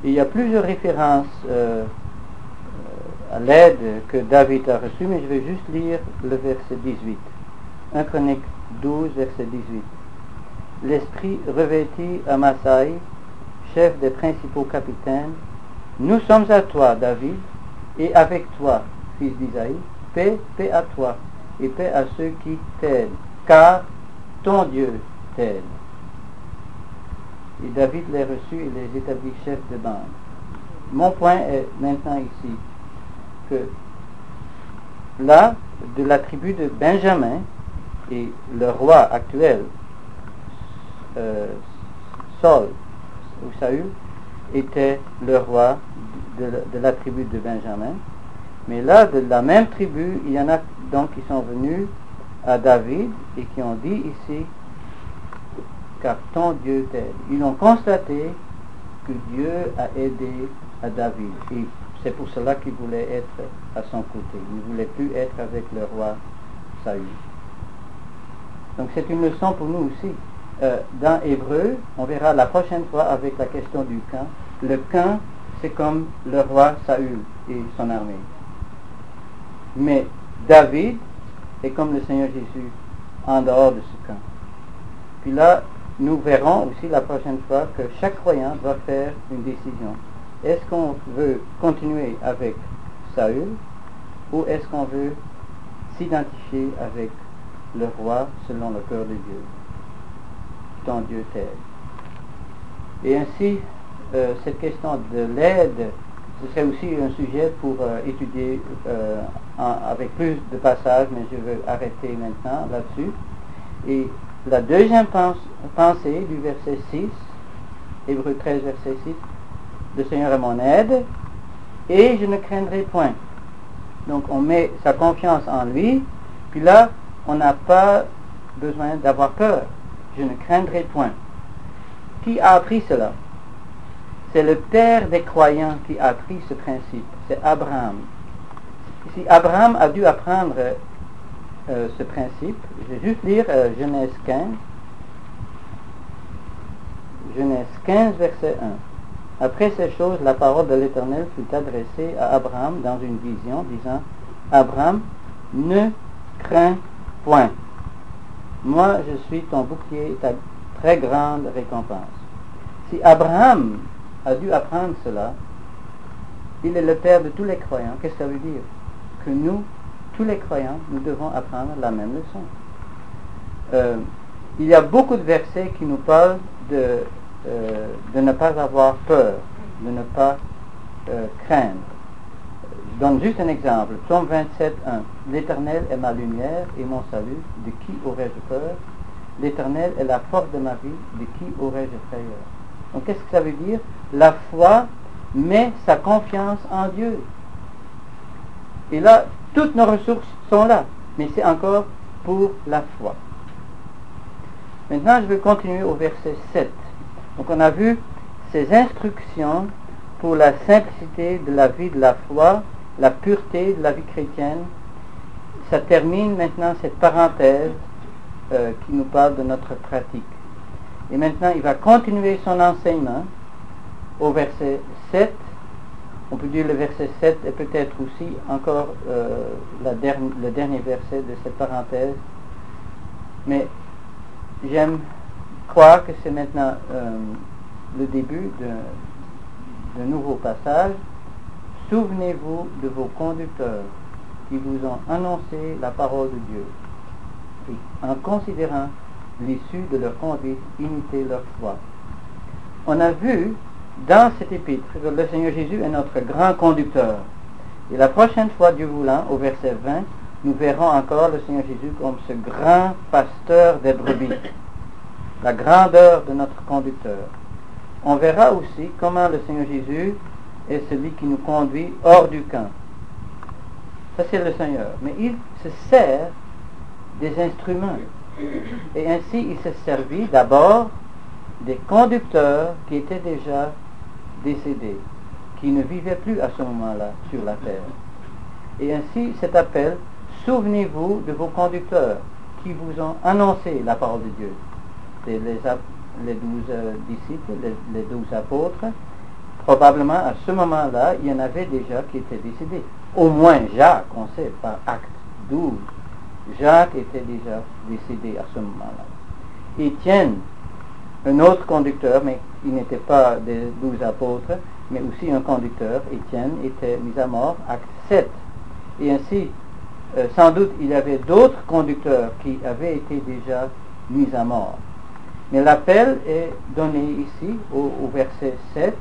Il y a plusieurs références euh, à l'aide que David a reçue, mais je vais juste lire le verset dix-huit. un Chronique douze, verset dix-huit. L'Esprit revêtit Amasai, chef des principaux capitaines. Nous sommes à toi, David, et avec toi, fils d'Isaïe, paix, paix à toi, et paix à ceux qui t'aident, car ton Dieu t'aide. Et David les reçut et les établit chefs de bande. Mon point est maintenant ici que là, de la tribu de Benjamin, et le roi actuel, euh, Saul ou Saül, était le roi de, de, de la tribu de Benjamin. Mais là, de la même tribu, il y en a donc qui sont venus à David et qui ont dit ici, car ton Dieu t'aide. Ils ont constaté que Dieu a aidé à David. Et c'est pour cela qu'il voulait être à son côté. Il ne voulait plus être avec le roi Saül. Donc c'est une leçon pour nous aussi. Euh, dans Hébreu, on verra la prochaine fois avec la question du camp. Le camp, c'est comme le roi Saül et son armée. Mais David est comme le Seigneur Jésus en dehors de ce camp. Puis là, nous verrons aussi la prochaine fois que chaque croyant doit faire une décision. Est-ce qu'on veut continuer avec Saül ou est-ce qu'on veut s'identifier avec le roi selon le cœur de Dieu? Ton Dieu t'aide. Et ainsi, euh, cette question de l'aide, ce serait aussi un sujet pour euh, étudier euh, en, avec plus de passages, mais je veux arrêter maintenant là-dessus. Et la deuxième pense, pensée du verset six, Hébreux treize, verset six, le Seigneur est mon aide, et je ne craindrai point. Donc on met sa confiance en lui, puis là, on n'a pas besoin d'avoir peur. Je ne craindrai point. Qui a appris cela? C'est le père des croyants qui a appris ce principe. C'est Abraham. Si Abraham a dû apprendre euh, ce principe, je vais juste lire euh, Genèse quinze. Genèse quinze, verset un. Après ces choses, la parole de l'Éternel fut adressée à Abraham dans une vision, disant, Abraham, ne crains point. Moi, je suis ton bouclier et ta très grande récompense. Si Abraham a dû apprendre cela, il est le père de tous les croyants. Qu'est-ce que ça veut dire? Que nous, tous les croyants, nous devons apprendre la même leçon. Euh, il y a beaucoup de versets qui nous parlent de, euh, de ne pas avoir peur, de ne pas euh, craindre. Je donne juste un exemple. Psaume vingt-sept, un. L'Éternel est ma lumière et mon salut. De qui aurais-je peur? L'Éternel est la force de ma vie. De qui aurais-je frayeur? Donc, qu'est-ce que ça veut dire? La foi met sa confiance en Dieu. Et là, toutes nos ressources sont là. Mais c'est encore pour la foi. Maintenant, je vais continuer au verset sept. Donc, on a vu ces instructions pour la simplicité de la vie de la foi, la pureté de la vie chrétienne. Ça termine maintenant cette parenthèse euh, qui nous parle de notre pratique. Et maintenant, il va continuer son enseignement au verset sept. On peut dire le verset sept est peut-être aussi encore euh, la dernière, le dernier verset de cette parenthèse. Mais j'aime croire que c'est maintenant euh, le début d'un de nouveau passage. Souvenez-vous de vos conducteurs qui vous ont annoncé la parole de Dieu. Et en considérant l'issue de leur conduite, imitez leur foi. On a vu dans cet épître que le Seigneur Jésus est notre grand conducteur. Et la prochaine fois, Dieu voulant, au verset vingt, nous verrons encore le Seigneur Jésus comme ce grand pasteur des brebis. La grandeur de notre conducteur. On verra aussi comment le Seigneur Jésus est celui qui nous conduit hors du camp. Ça, c'est le Seigneur. Mais il se sert des instruments. Et ainsi, il s'est servi d'abord des conducteurs qui étaient déjà décédés, qui ne vivaient plus à ce moment-là sur la terre. Et ainsi, cet appel, souvenez-vous de vos conducteurs qui vous ont annoncé la parole de Dieu. C'est les, les douze euh, disciples, les, les douze apôtres. probablement à ce moment-là, il y en avait déjà qui étaient décédés. Au moins Jacques, on sait, par acte douze, Jacques était déjà décédé à ce moment-là. Étienne, un autre conducteur, mais il n'était pas des douze apôtres, mais aussi un conducteur, Étienne, était mis à mort, acte sept. Et ainsi, euh, sans doute, il y avait d'autres conducteurs qui avaient été déjà mis à mort. Mais l'appel est donné ici, au, au verset sept.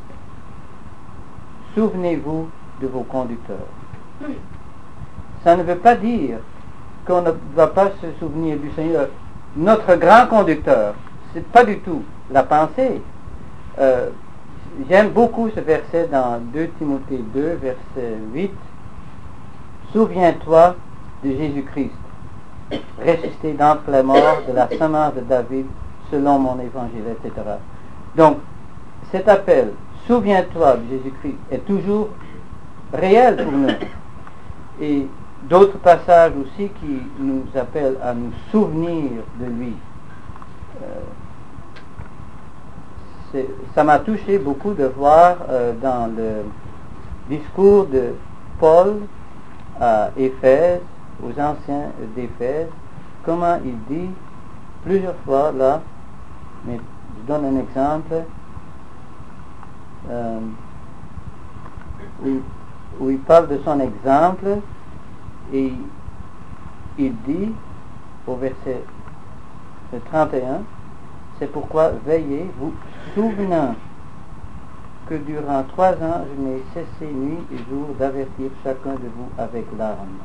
Souvenez-vous de vos conducteurs. Ça ne veut pas dire qu'on ne va pas se souvenir du Seigneur, notre grand conducteur. C'est pas du tout la pensée. Euh, j'aime beaucoup ce verset dans deux Timothée deux, verset huit. Souviens-toi de Jésus-Christ, ressuscité d'entre les morts, de la semence de David, selon mon évangile, et cetera. Donc, cet appel, souviens-toi de Jésus-Christ, est toujours réel pour nous. Et d'autres passages aussi qui nous appellent à nous souvenir de lui. Euh, ça m'a touché beaucoup de voir euh, dans le discours de Paul à Éphèse, aux anciens d'Éphèse, comment il dit plusieurs fois là, mais je donne un exemple, euh, où, où il parle de son exemple, et il dit au verset trente et un, c'est pourquoi veillez, vous souvenant que durant trois ans je n'ai cessé nuit et jour d'avertir chacun de vous avec larmes.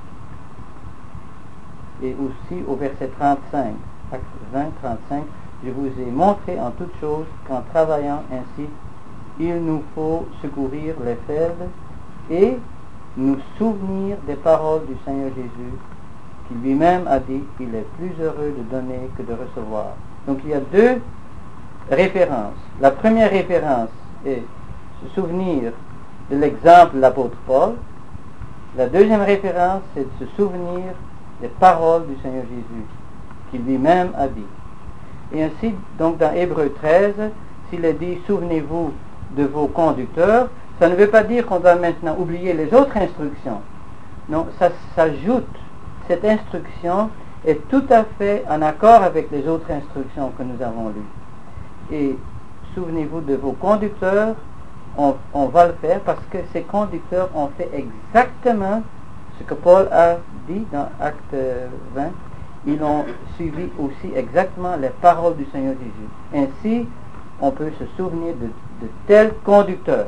Et aussi au verset trente-cinq, acte vingt, trente-cinq, je vous ai montré en toutes choses qu'en travaillant ainsi, il nous faut secourir les faibles et nous souvenir des paroles du Seigneur Jésus, qui lui-même a dit qu'il est plus heureux de donner que de recevoir. Donc il y a deux références. La première référence est se souvenir de l'exemple de l'apôtre Paul. La deuxième référence, c'est de se souvenir des paroles du Seigneur Jésus, qui lui-même a dit. Et ainsi, donc dans Hébreux treize, s'il est dit « Souvenez-vous de vos conducteurs », ça ne veut pas dire qu'on doit maintenant oublier les autres instructions. Non, ça s'ajoute. Cette instruction est tout à fait en accord avec les autres instructions que nous avons lues. Et souvenez-vous de vos conducteurs, on, on va le faire parce que ces conducteurs ont fait exactement ce que Paul a dit dans Acte vingt. Ils ont suivi aussi exactement les paroles du Seigneur Jésus. Ainsi, on peut se souvenir de, de tels conducteurs.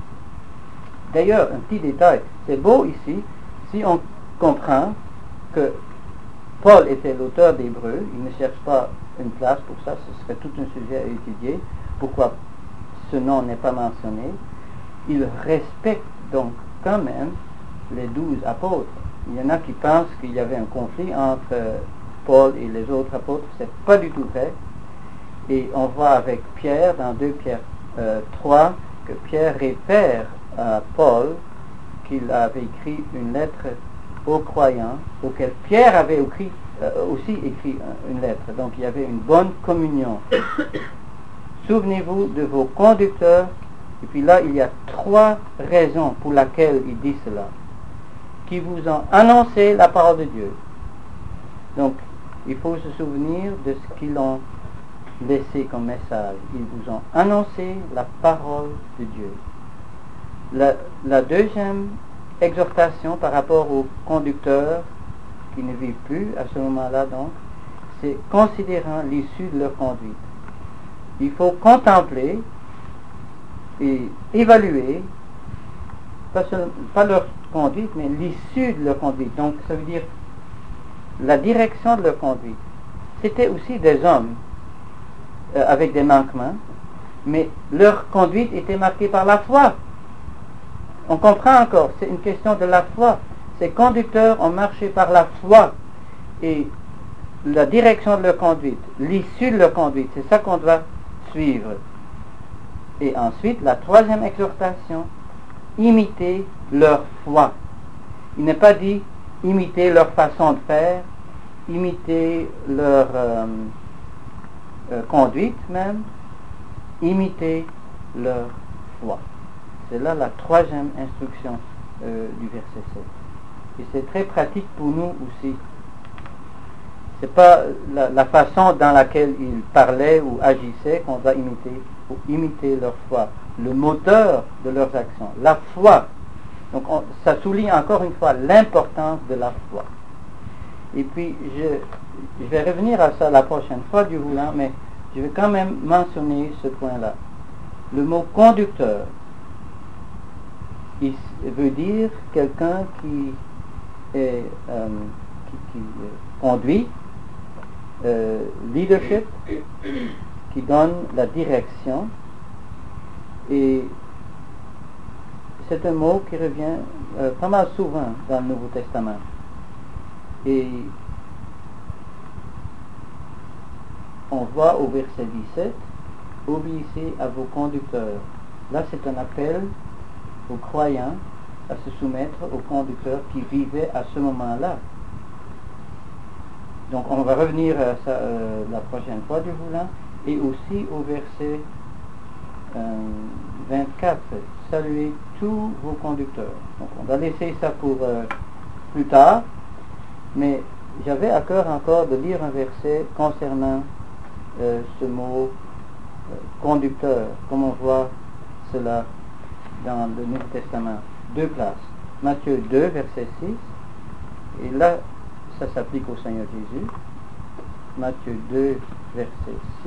D'ailleurs, un petit détail, c'est beau ici, si on comprend que Paul était l'auteur d'Hébreux, il ne cherche pas une place pour ça, ce serait tout un sujet à étudier, pourquoi ce nom n'est pas mentionné. Il respecte donc quand même les douze apôtres. Il y en a qui pensent qu'il y avait un conflit entre Paul et les autres apôtres, c'est pas du tout vrai. Et on voit avec Pierre, dans deux Pierre euh, trois, que Pierre réfère à Paul qu'il avait écrit une lettre aux croyants, auquel Pierre avait écrit, euh, aussi écrit une lettre. Donc il y avait une bonne communion. Souvenez-vous de vos conducteurs. Et puis là, il y a trois raisons pour lesquelles il dit cela. Qui vous ont annoncé la parole de Dieu. Donc, il faut se souvenir de ce qu'ils ont laissé comme message. Ils vous ont annoncé la parole de Dieu. La, la deuxième exhortation par rapport aux conducteurs qui ne vivent plus à ce moment-là, donc, c'est considérant l'issue de leur conduite. Il faut contempler et évaluer, pas, seul, pas leur conduite, mais l'issue de leur conduite. Donc, ça veut dire la direction de leur conduite. C'était aussi des hommes euh, avec des manquements, mais leur conduite était marquée par la foi. On comprend encore, c'est une question de la foi. Ces conducteurs ont marché par la foi et la direction de leur conduite, l'issue de leur conduite, c'est ça qu'on doit suivre. Et ensuite, la troisième exhortation, imiter leur foi. Il n'est pas dit imiter leur façon de faire, imiter leur euh, euh, conduite même, imiter leur foi. C'est là la troisième instruction euh, du verset sept. Et c'est très pratique pour nous aussi. C'est pas la, la façon dans laquelle ils parlaient ou agissaient qu'on va imiter, ou imiter leur foi. Le moteur de leurs actions, la foi. Donc on, ça souligne encore une fois l'importance de la foi. Et puis je, je vais revenir à ça la prochaine fois du voulant, mais je vais quand même mentionner ce point-là. Le mot conducteur, il veut dire quelqu'un qui est euh, qui, qui euh, conduit, euh, leadership, qui donne la direction, et c'est un mot qui revient euh, pas mal souvent dans le Nouveau Testament. Et on voit au verset dix-sept, obéissez à vos conducteurs. Là, c'est un appel aux croyants à se soumettre aux conducteurs qui vivaient à ce moment-là. Donc, on va revenir à ça euh, la prochaine fois du voulant. Et aussi au verset euh, vingt-quatre, saluez tous vos conducteurs. Donc, on va laisser ça pour euh, plus tard. Mais j'avais à cœur encore de lire un verset concernant euh, ce mot euh, conducteur, comme on voit cela dans le Nouveau Testament. Deux places. Matthieu deux, verset six. Et là, ça s'applique au Seigneur Jésus. Matthieu deux, verset six.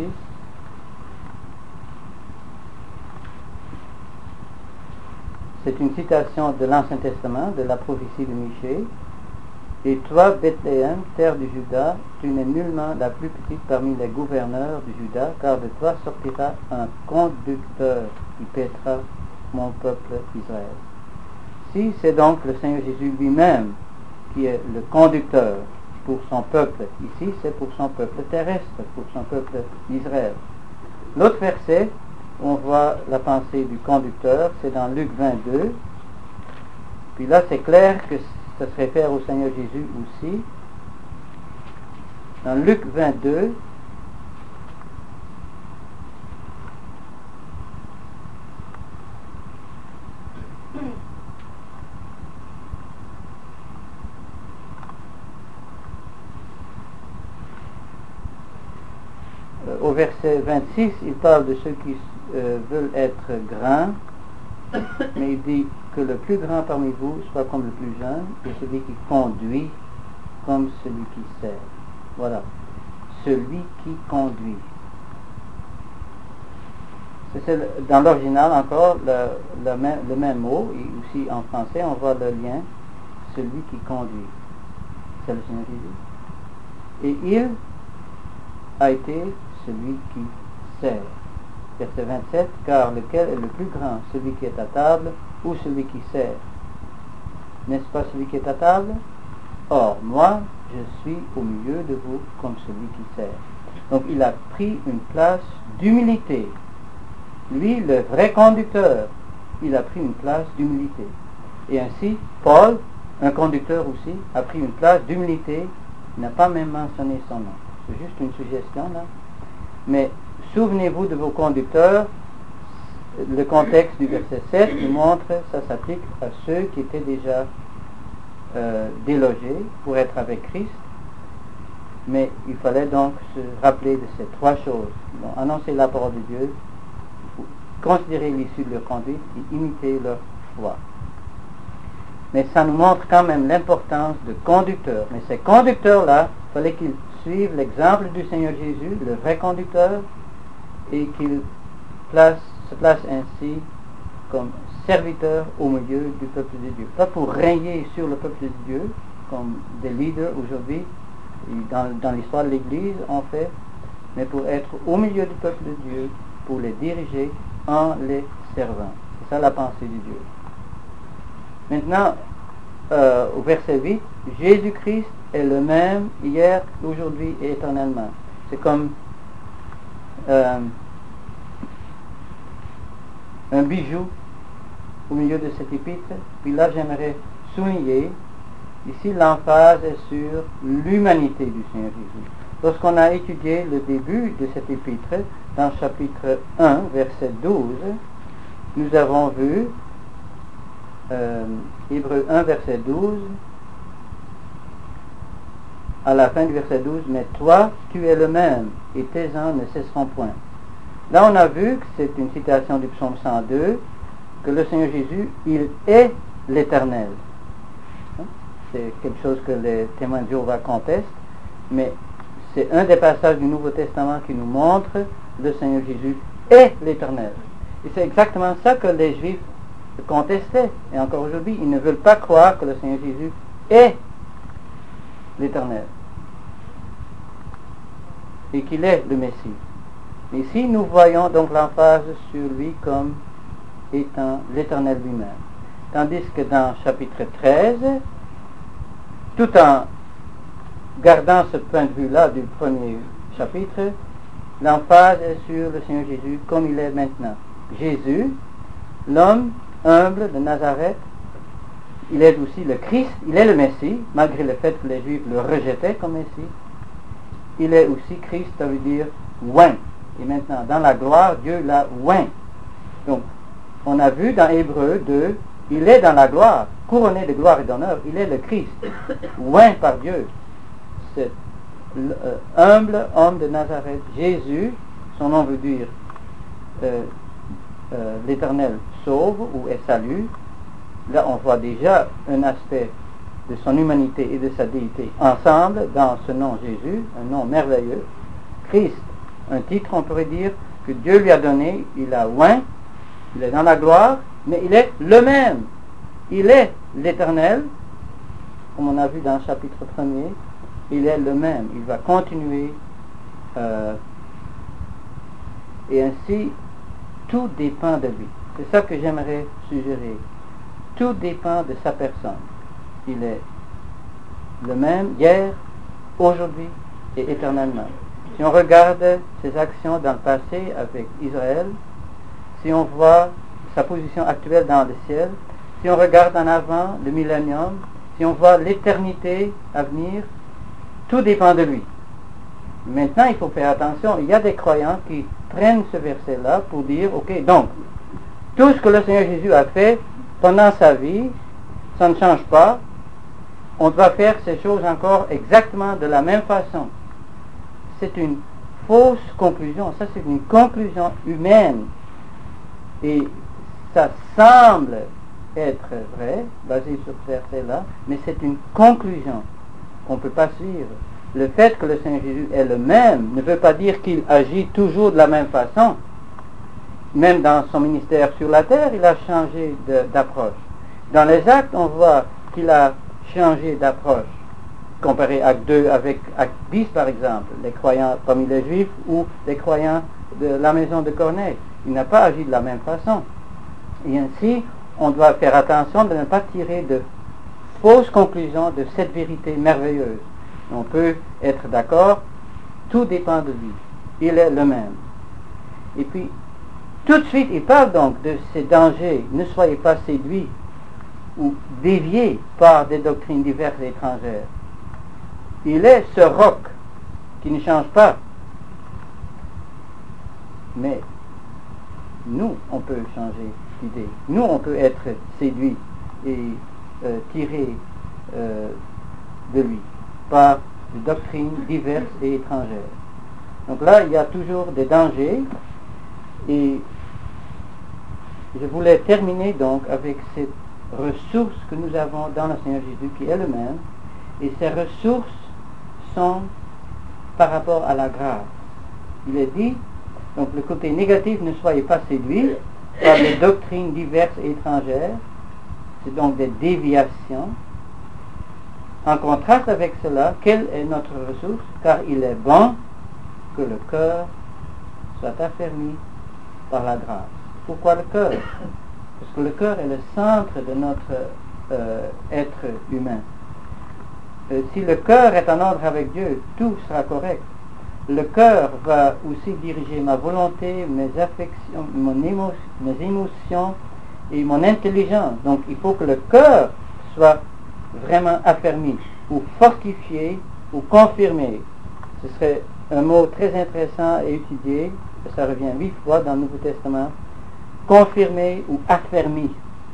C'est une citation de l'Ancien Testament, de la prophétie de Michée. Et toi, Bethléem, terre du Juda, tu n'es nullement la plus petite parmi les gouverneurs du Juda, car de toi sortira un conducteur qui paîtra mon peuple Israël. Si c'est donc le Seigneur Jésus lui-même qui est le conducteur pour son peuple, ici c'est pour son peuple terrestre, pour son peuple d'Israël. L'autre verset, on voit la pensée du conducteur, c'est dans Luc vingt-deux. Puis là c'est clair que ça se réfère au Seigneur Jésus aussi. Dans Luc vingt-deux, au verset vingt-six, il parle de ceux qui euh, veulent être grands, mais il dit que le plus grand parmi vous soit comme le plus jeune, et celui qui conduit comme celui qui sert. Voilà. Celui qui conduit. C'est dans l'original encore le, le, même, le même mot, et aussi en français on voit le lien, celui qui conduit. C'est le Seigneur Jésus. Et il a été celui qui sert. Verset vingt-sept, car lequel est le plus grand, celui qui est à table ou celui qui sert? N'est-ce pas celui qui est à table? Or, moi, je suis au milieu de vous comme celui qui sert. Donc, il a pris une place d'humilité. Lui, le vrai conducteur, il a pris une place d'humilité. Et ainsi, Paul, un conducteur aussi, a pris une place d'humilité. Il n'a pas même mentionné son nom. C'est juste une suggestion, là. Mais souvenez-vous de vos conducteurs. Le contexte du verset sept nous montre, ça s'applique à ceux qui étaient déjà euh, délogés pour être avec Christ. Mais il fallait donc se rappeler de ces trois choses. Donc, annoncer la parole de Dieu, considérer l'issue de leur conduite et imiter leur foi. Mais ça nous montre quand même l'importance de conducteurs. Mais ces conducteurs-là, il fallait qu'ils suivent l'exemple du Seigneur Jésus, le vrai conducteur, et qu'ils place, se placent ainsi comme serviteurs au milieu du peuple de Dieu. Pas pour régner sur le peuple de Dieu, comme des leaders aujourd'hui, dans, dans l'histoire de l'Église, on fait, mais pour être au milieu du peuple de Dieu, pour les diriger en les servant. C'est ça la pensée de Dieu. Maintenant, euh, au verset huit, Jésus-Christ est le même hier, aujourd'hui et éternellement. C'est comme euh, un bijou au milieu de cette épître. Puis là, j'aimerais souligner, ici l'emphase est sur l'humanité du Seigneur Jésus. Lorsqu'on a étudié le début de cette épître, dans chapitre un, verset douze, nous avons vu euh, Hébreux un, verset douze, à la fin du verset douze, mais toi, tu es le même, et tes ans ne cesseront point. Là, on a vu que c'est une citation du psaume cent deux, que le Seigneur Jésus, il est l'Éternel. C'est quelque chose que les témoins de Jéhovah contestent, mais c'est un des passages du Nouveau Testament qui nous montre le Seigneur Jésus est l'Éternel. Et c'est exactement ça que les Juifs contestaient. Et encore aujourd'hui, ils ne veulent pas croire que le Seigneur Jésus est l'Éternel et qu'il est le Messie. Ici, nous voyons donc l'emphase sur lui comme étant l'Éternel lui-même. Tandis que dans chapitre treize, tout en gardant ce point de vue-là du premier chapitre, l'emphase est sur le Seigneur Jésus comme il est maintenant. Jésus, l'homme humble de Nazareth, il est aussi le Christ, il est le Messie, malgré le fait que les Juifs le rejetaient comme Messie. Il est aussi Christ, ça veut dire oint. Et maintenant, dans la gloire, Dieu l'a oint. Donc, on a vu dans Hébreux deux, il est dans la gloire, couronné de gloire et d'honneur, il est le Christ, oint par Dieu. C'est euh, humble homme de Nazareth, Jésus, son nom veut dire euh, euh, l'Éternel sauve ou est salut. Là, on voit déjà un aspect de son humanité et de sa déité ensemble dans ce nom Jésus, un nom merveilleux. Christ, un titre, on pourrait dire, que Dieu lui a donné, il a oint, il est dans la gloire, mais il est le même. Il est l'Éternel, comme on a vu dans le chapitre premier, il est le même. Il va continuer, euh, et ainsi, tout dépend de lui. C'est ça que j'aimerais suggérer. Tout dépend de sa personne. Il est le même hier, aujourd'hui et éternellement. Si on regarde ses actions dans le passé avec Israël, si on voit sa position actuelle dans le ciel, si on regarde en avant le millénium, si on voit l'éternité à venir, tout dépend de lui. Maintenant, il faut faire attention. Il y a des croyants qui prennent ce verset-là pour dire, ok, donc, tout ce que le Seigneur Jésus a fait pendant sa vie, ça ne change pas. On doit faire ces choses encore exactement de la même façon. C'est une fausse conclusion. Ça, c'est une conclusion humaine. Et ça semble être vrai, basé sur ce verset-là, mais c'est une conclusion qu'on ne peut pas suivre. Le fait que le Seigneur Jésus est le même ne veut pas dire qu'il agit toujours de la même façon. Même dans son ministère sur la terre, il a changé de, d'approche. Dans les actes, on voit qu'il a changé d'approche, comparé acte deux avec acte dix par exemple, les croyants parmi les Juifs ou les croyants de la maison de Corneille. Il n'a pas agi de la même façon. Et ainsi, on doit faire attention de ne pas tirer de fausses conclusions de cette vérité merveilleuse. On peut être d'accord, tout dépend de lui. Il est le même. Et puis, tout de suite, il parle donc de ces dangers. Ne soyez pas séduits ou déviés par des doctrines diverses et étrangères. Il est ce roc qui ne change pas. Mais nous, on peut changer d'idée. Nous, on peut être séduits et euh, tirés euh, de lui par des doctrines diverses et étrangères. Donc là, il y a toujours des dangers. Et je voulais terminer donc avec cette ressource que nous avons dans le Seigneur Jésus qui est le même. Et ces ressources sont par rapport à la grâce. Il est dit, donc le côté négatif, ne soyez pas séduits par des doctrines diverses et étrangères. C'est donc des déviations. En contraste avec cela, quelle est notre ressource? Car il est bon que le cœur soit affermi par la grâce. Pourquoi le cœur? Parce que le cœur est le centre de notre euh, être humain. Euh, si le cœur est en ordre avec Dieu, tout sera correct. Le cœur va aussi diriger ma volonté, mes affections, mon émo- mes émotions et mon intelligence. Donc il faut que le cœur soit vraiment affermi, ou fortifié, ou confirmé. Ce serait un mot très intéressant à étudier. Ça revient huit fois dans le Nouveau Testament. confirmé ou affermi.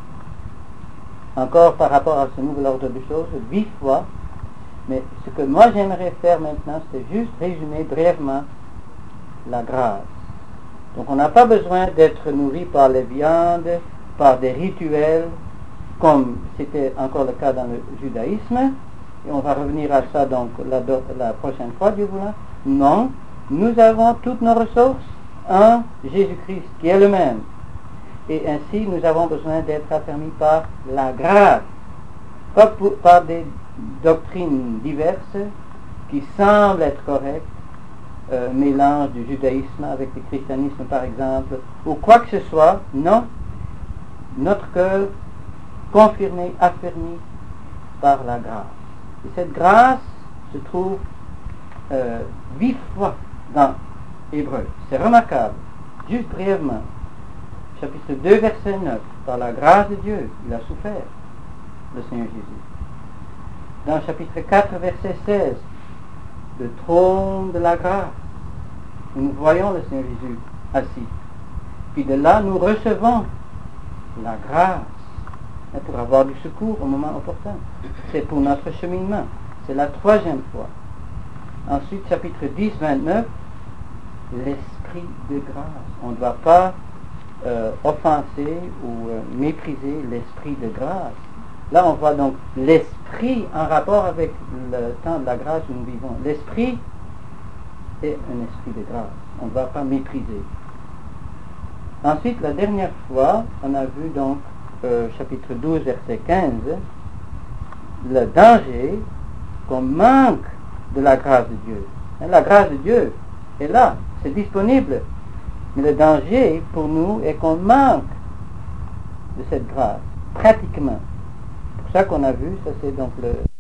Encore par rapport à ce nouvel ordre de choses, vive foi. Mais ce que moi j'aimerais faire maintenant, c'est juste résumer brièvement la grâce. Donc on n'a pas besoin d'être nourri par les viandes, par des rituels, comme c'était encore le cas dans le judaïsme, et on va revenir à ça donc la, la prochaine fois, Dieu voulant. Non, nous avons toutes nos ressources en Jésus-Christ, qui est le même. Et ainsi, nous avons besoin d'être affermis par la grâce, pas pour, par des doctrines diverses qui semblent être correctes, euh, mélange du judaïsme avec le christianisme par exemple, ou quoi que ce soit. Non, notre cœur confirmé, affermi par la grâce. Et cette grâce se trouve euh, vive foi dans Hébreu. C'est remarquable. Juste brièvement, chapitre deux, verset neuf. Par la grâce de Dieu, il a souffert, le Seigneur Jésus. Dans chapitre quatre, verset seize, le trône de la grâce, où nous voyons le Seigneur Jésus assis. Puis de là, nous recevons la grâce pour avoir du secours au moment opportun. C'est pour notre cheminement. C'est la troisième fois. Ensuite, chapitre dix, vingt-neuf, l'esprit de grâce. On ne doit pas euh, offenser ou euh, mépriser l'esprit de grâce. Là, on voit donc l'esprit en rapport avec le temps de la grâce où nous vivons. L'esprit est un esprit de grâce. On ne doit pas mépriser. Ensuite, la dernière fois, on a vu donc, euh, chapitre douze, verset quinze, le danger qu'on manque de la grâce de Dieu. La grâce de Dieu est là, c'est disponible. Mais le danger pour nous est qu'on manque de cette grâce, pratiquement. C'est pour ça qu'on a vu, ça c'est donc le...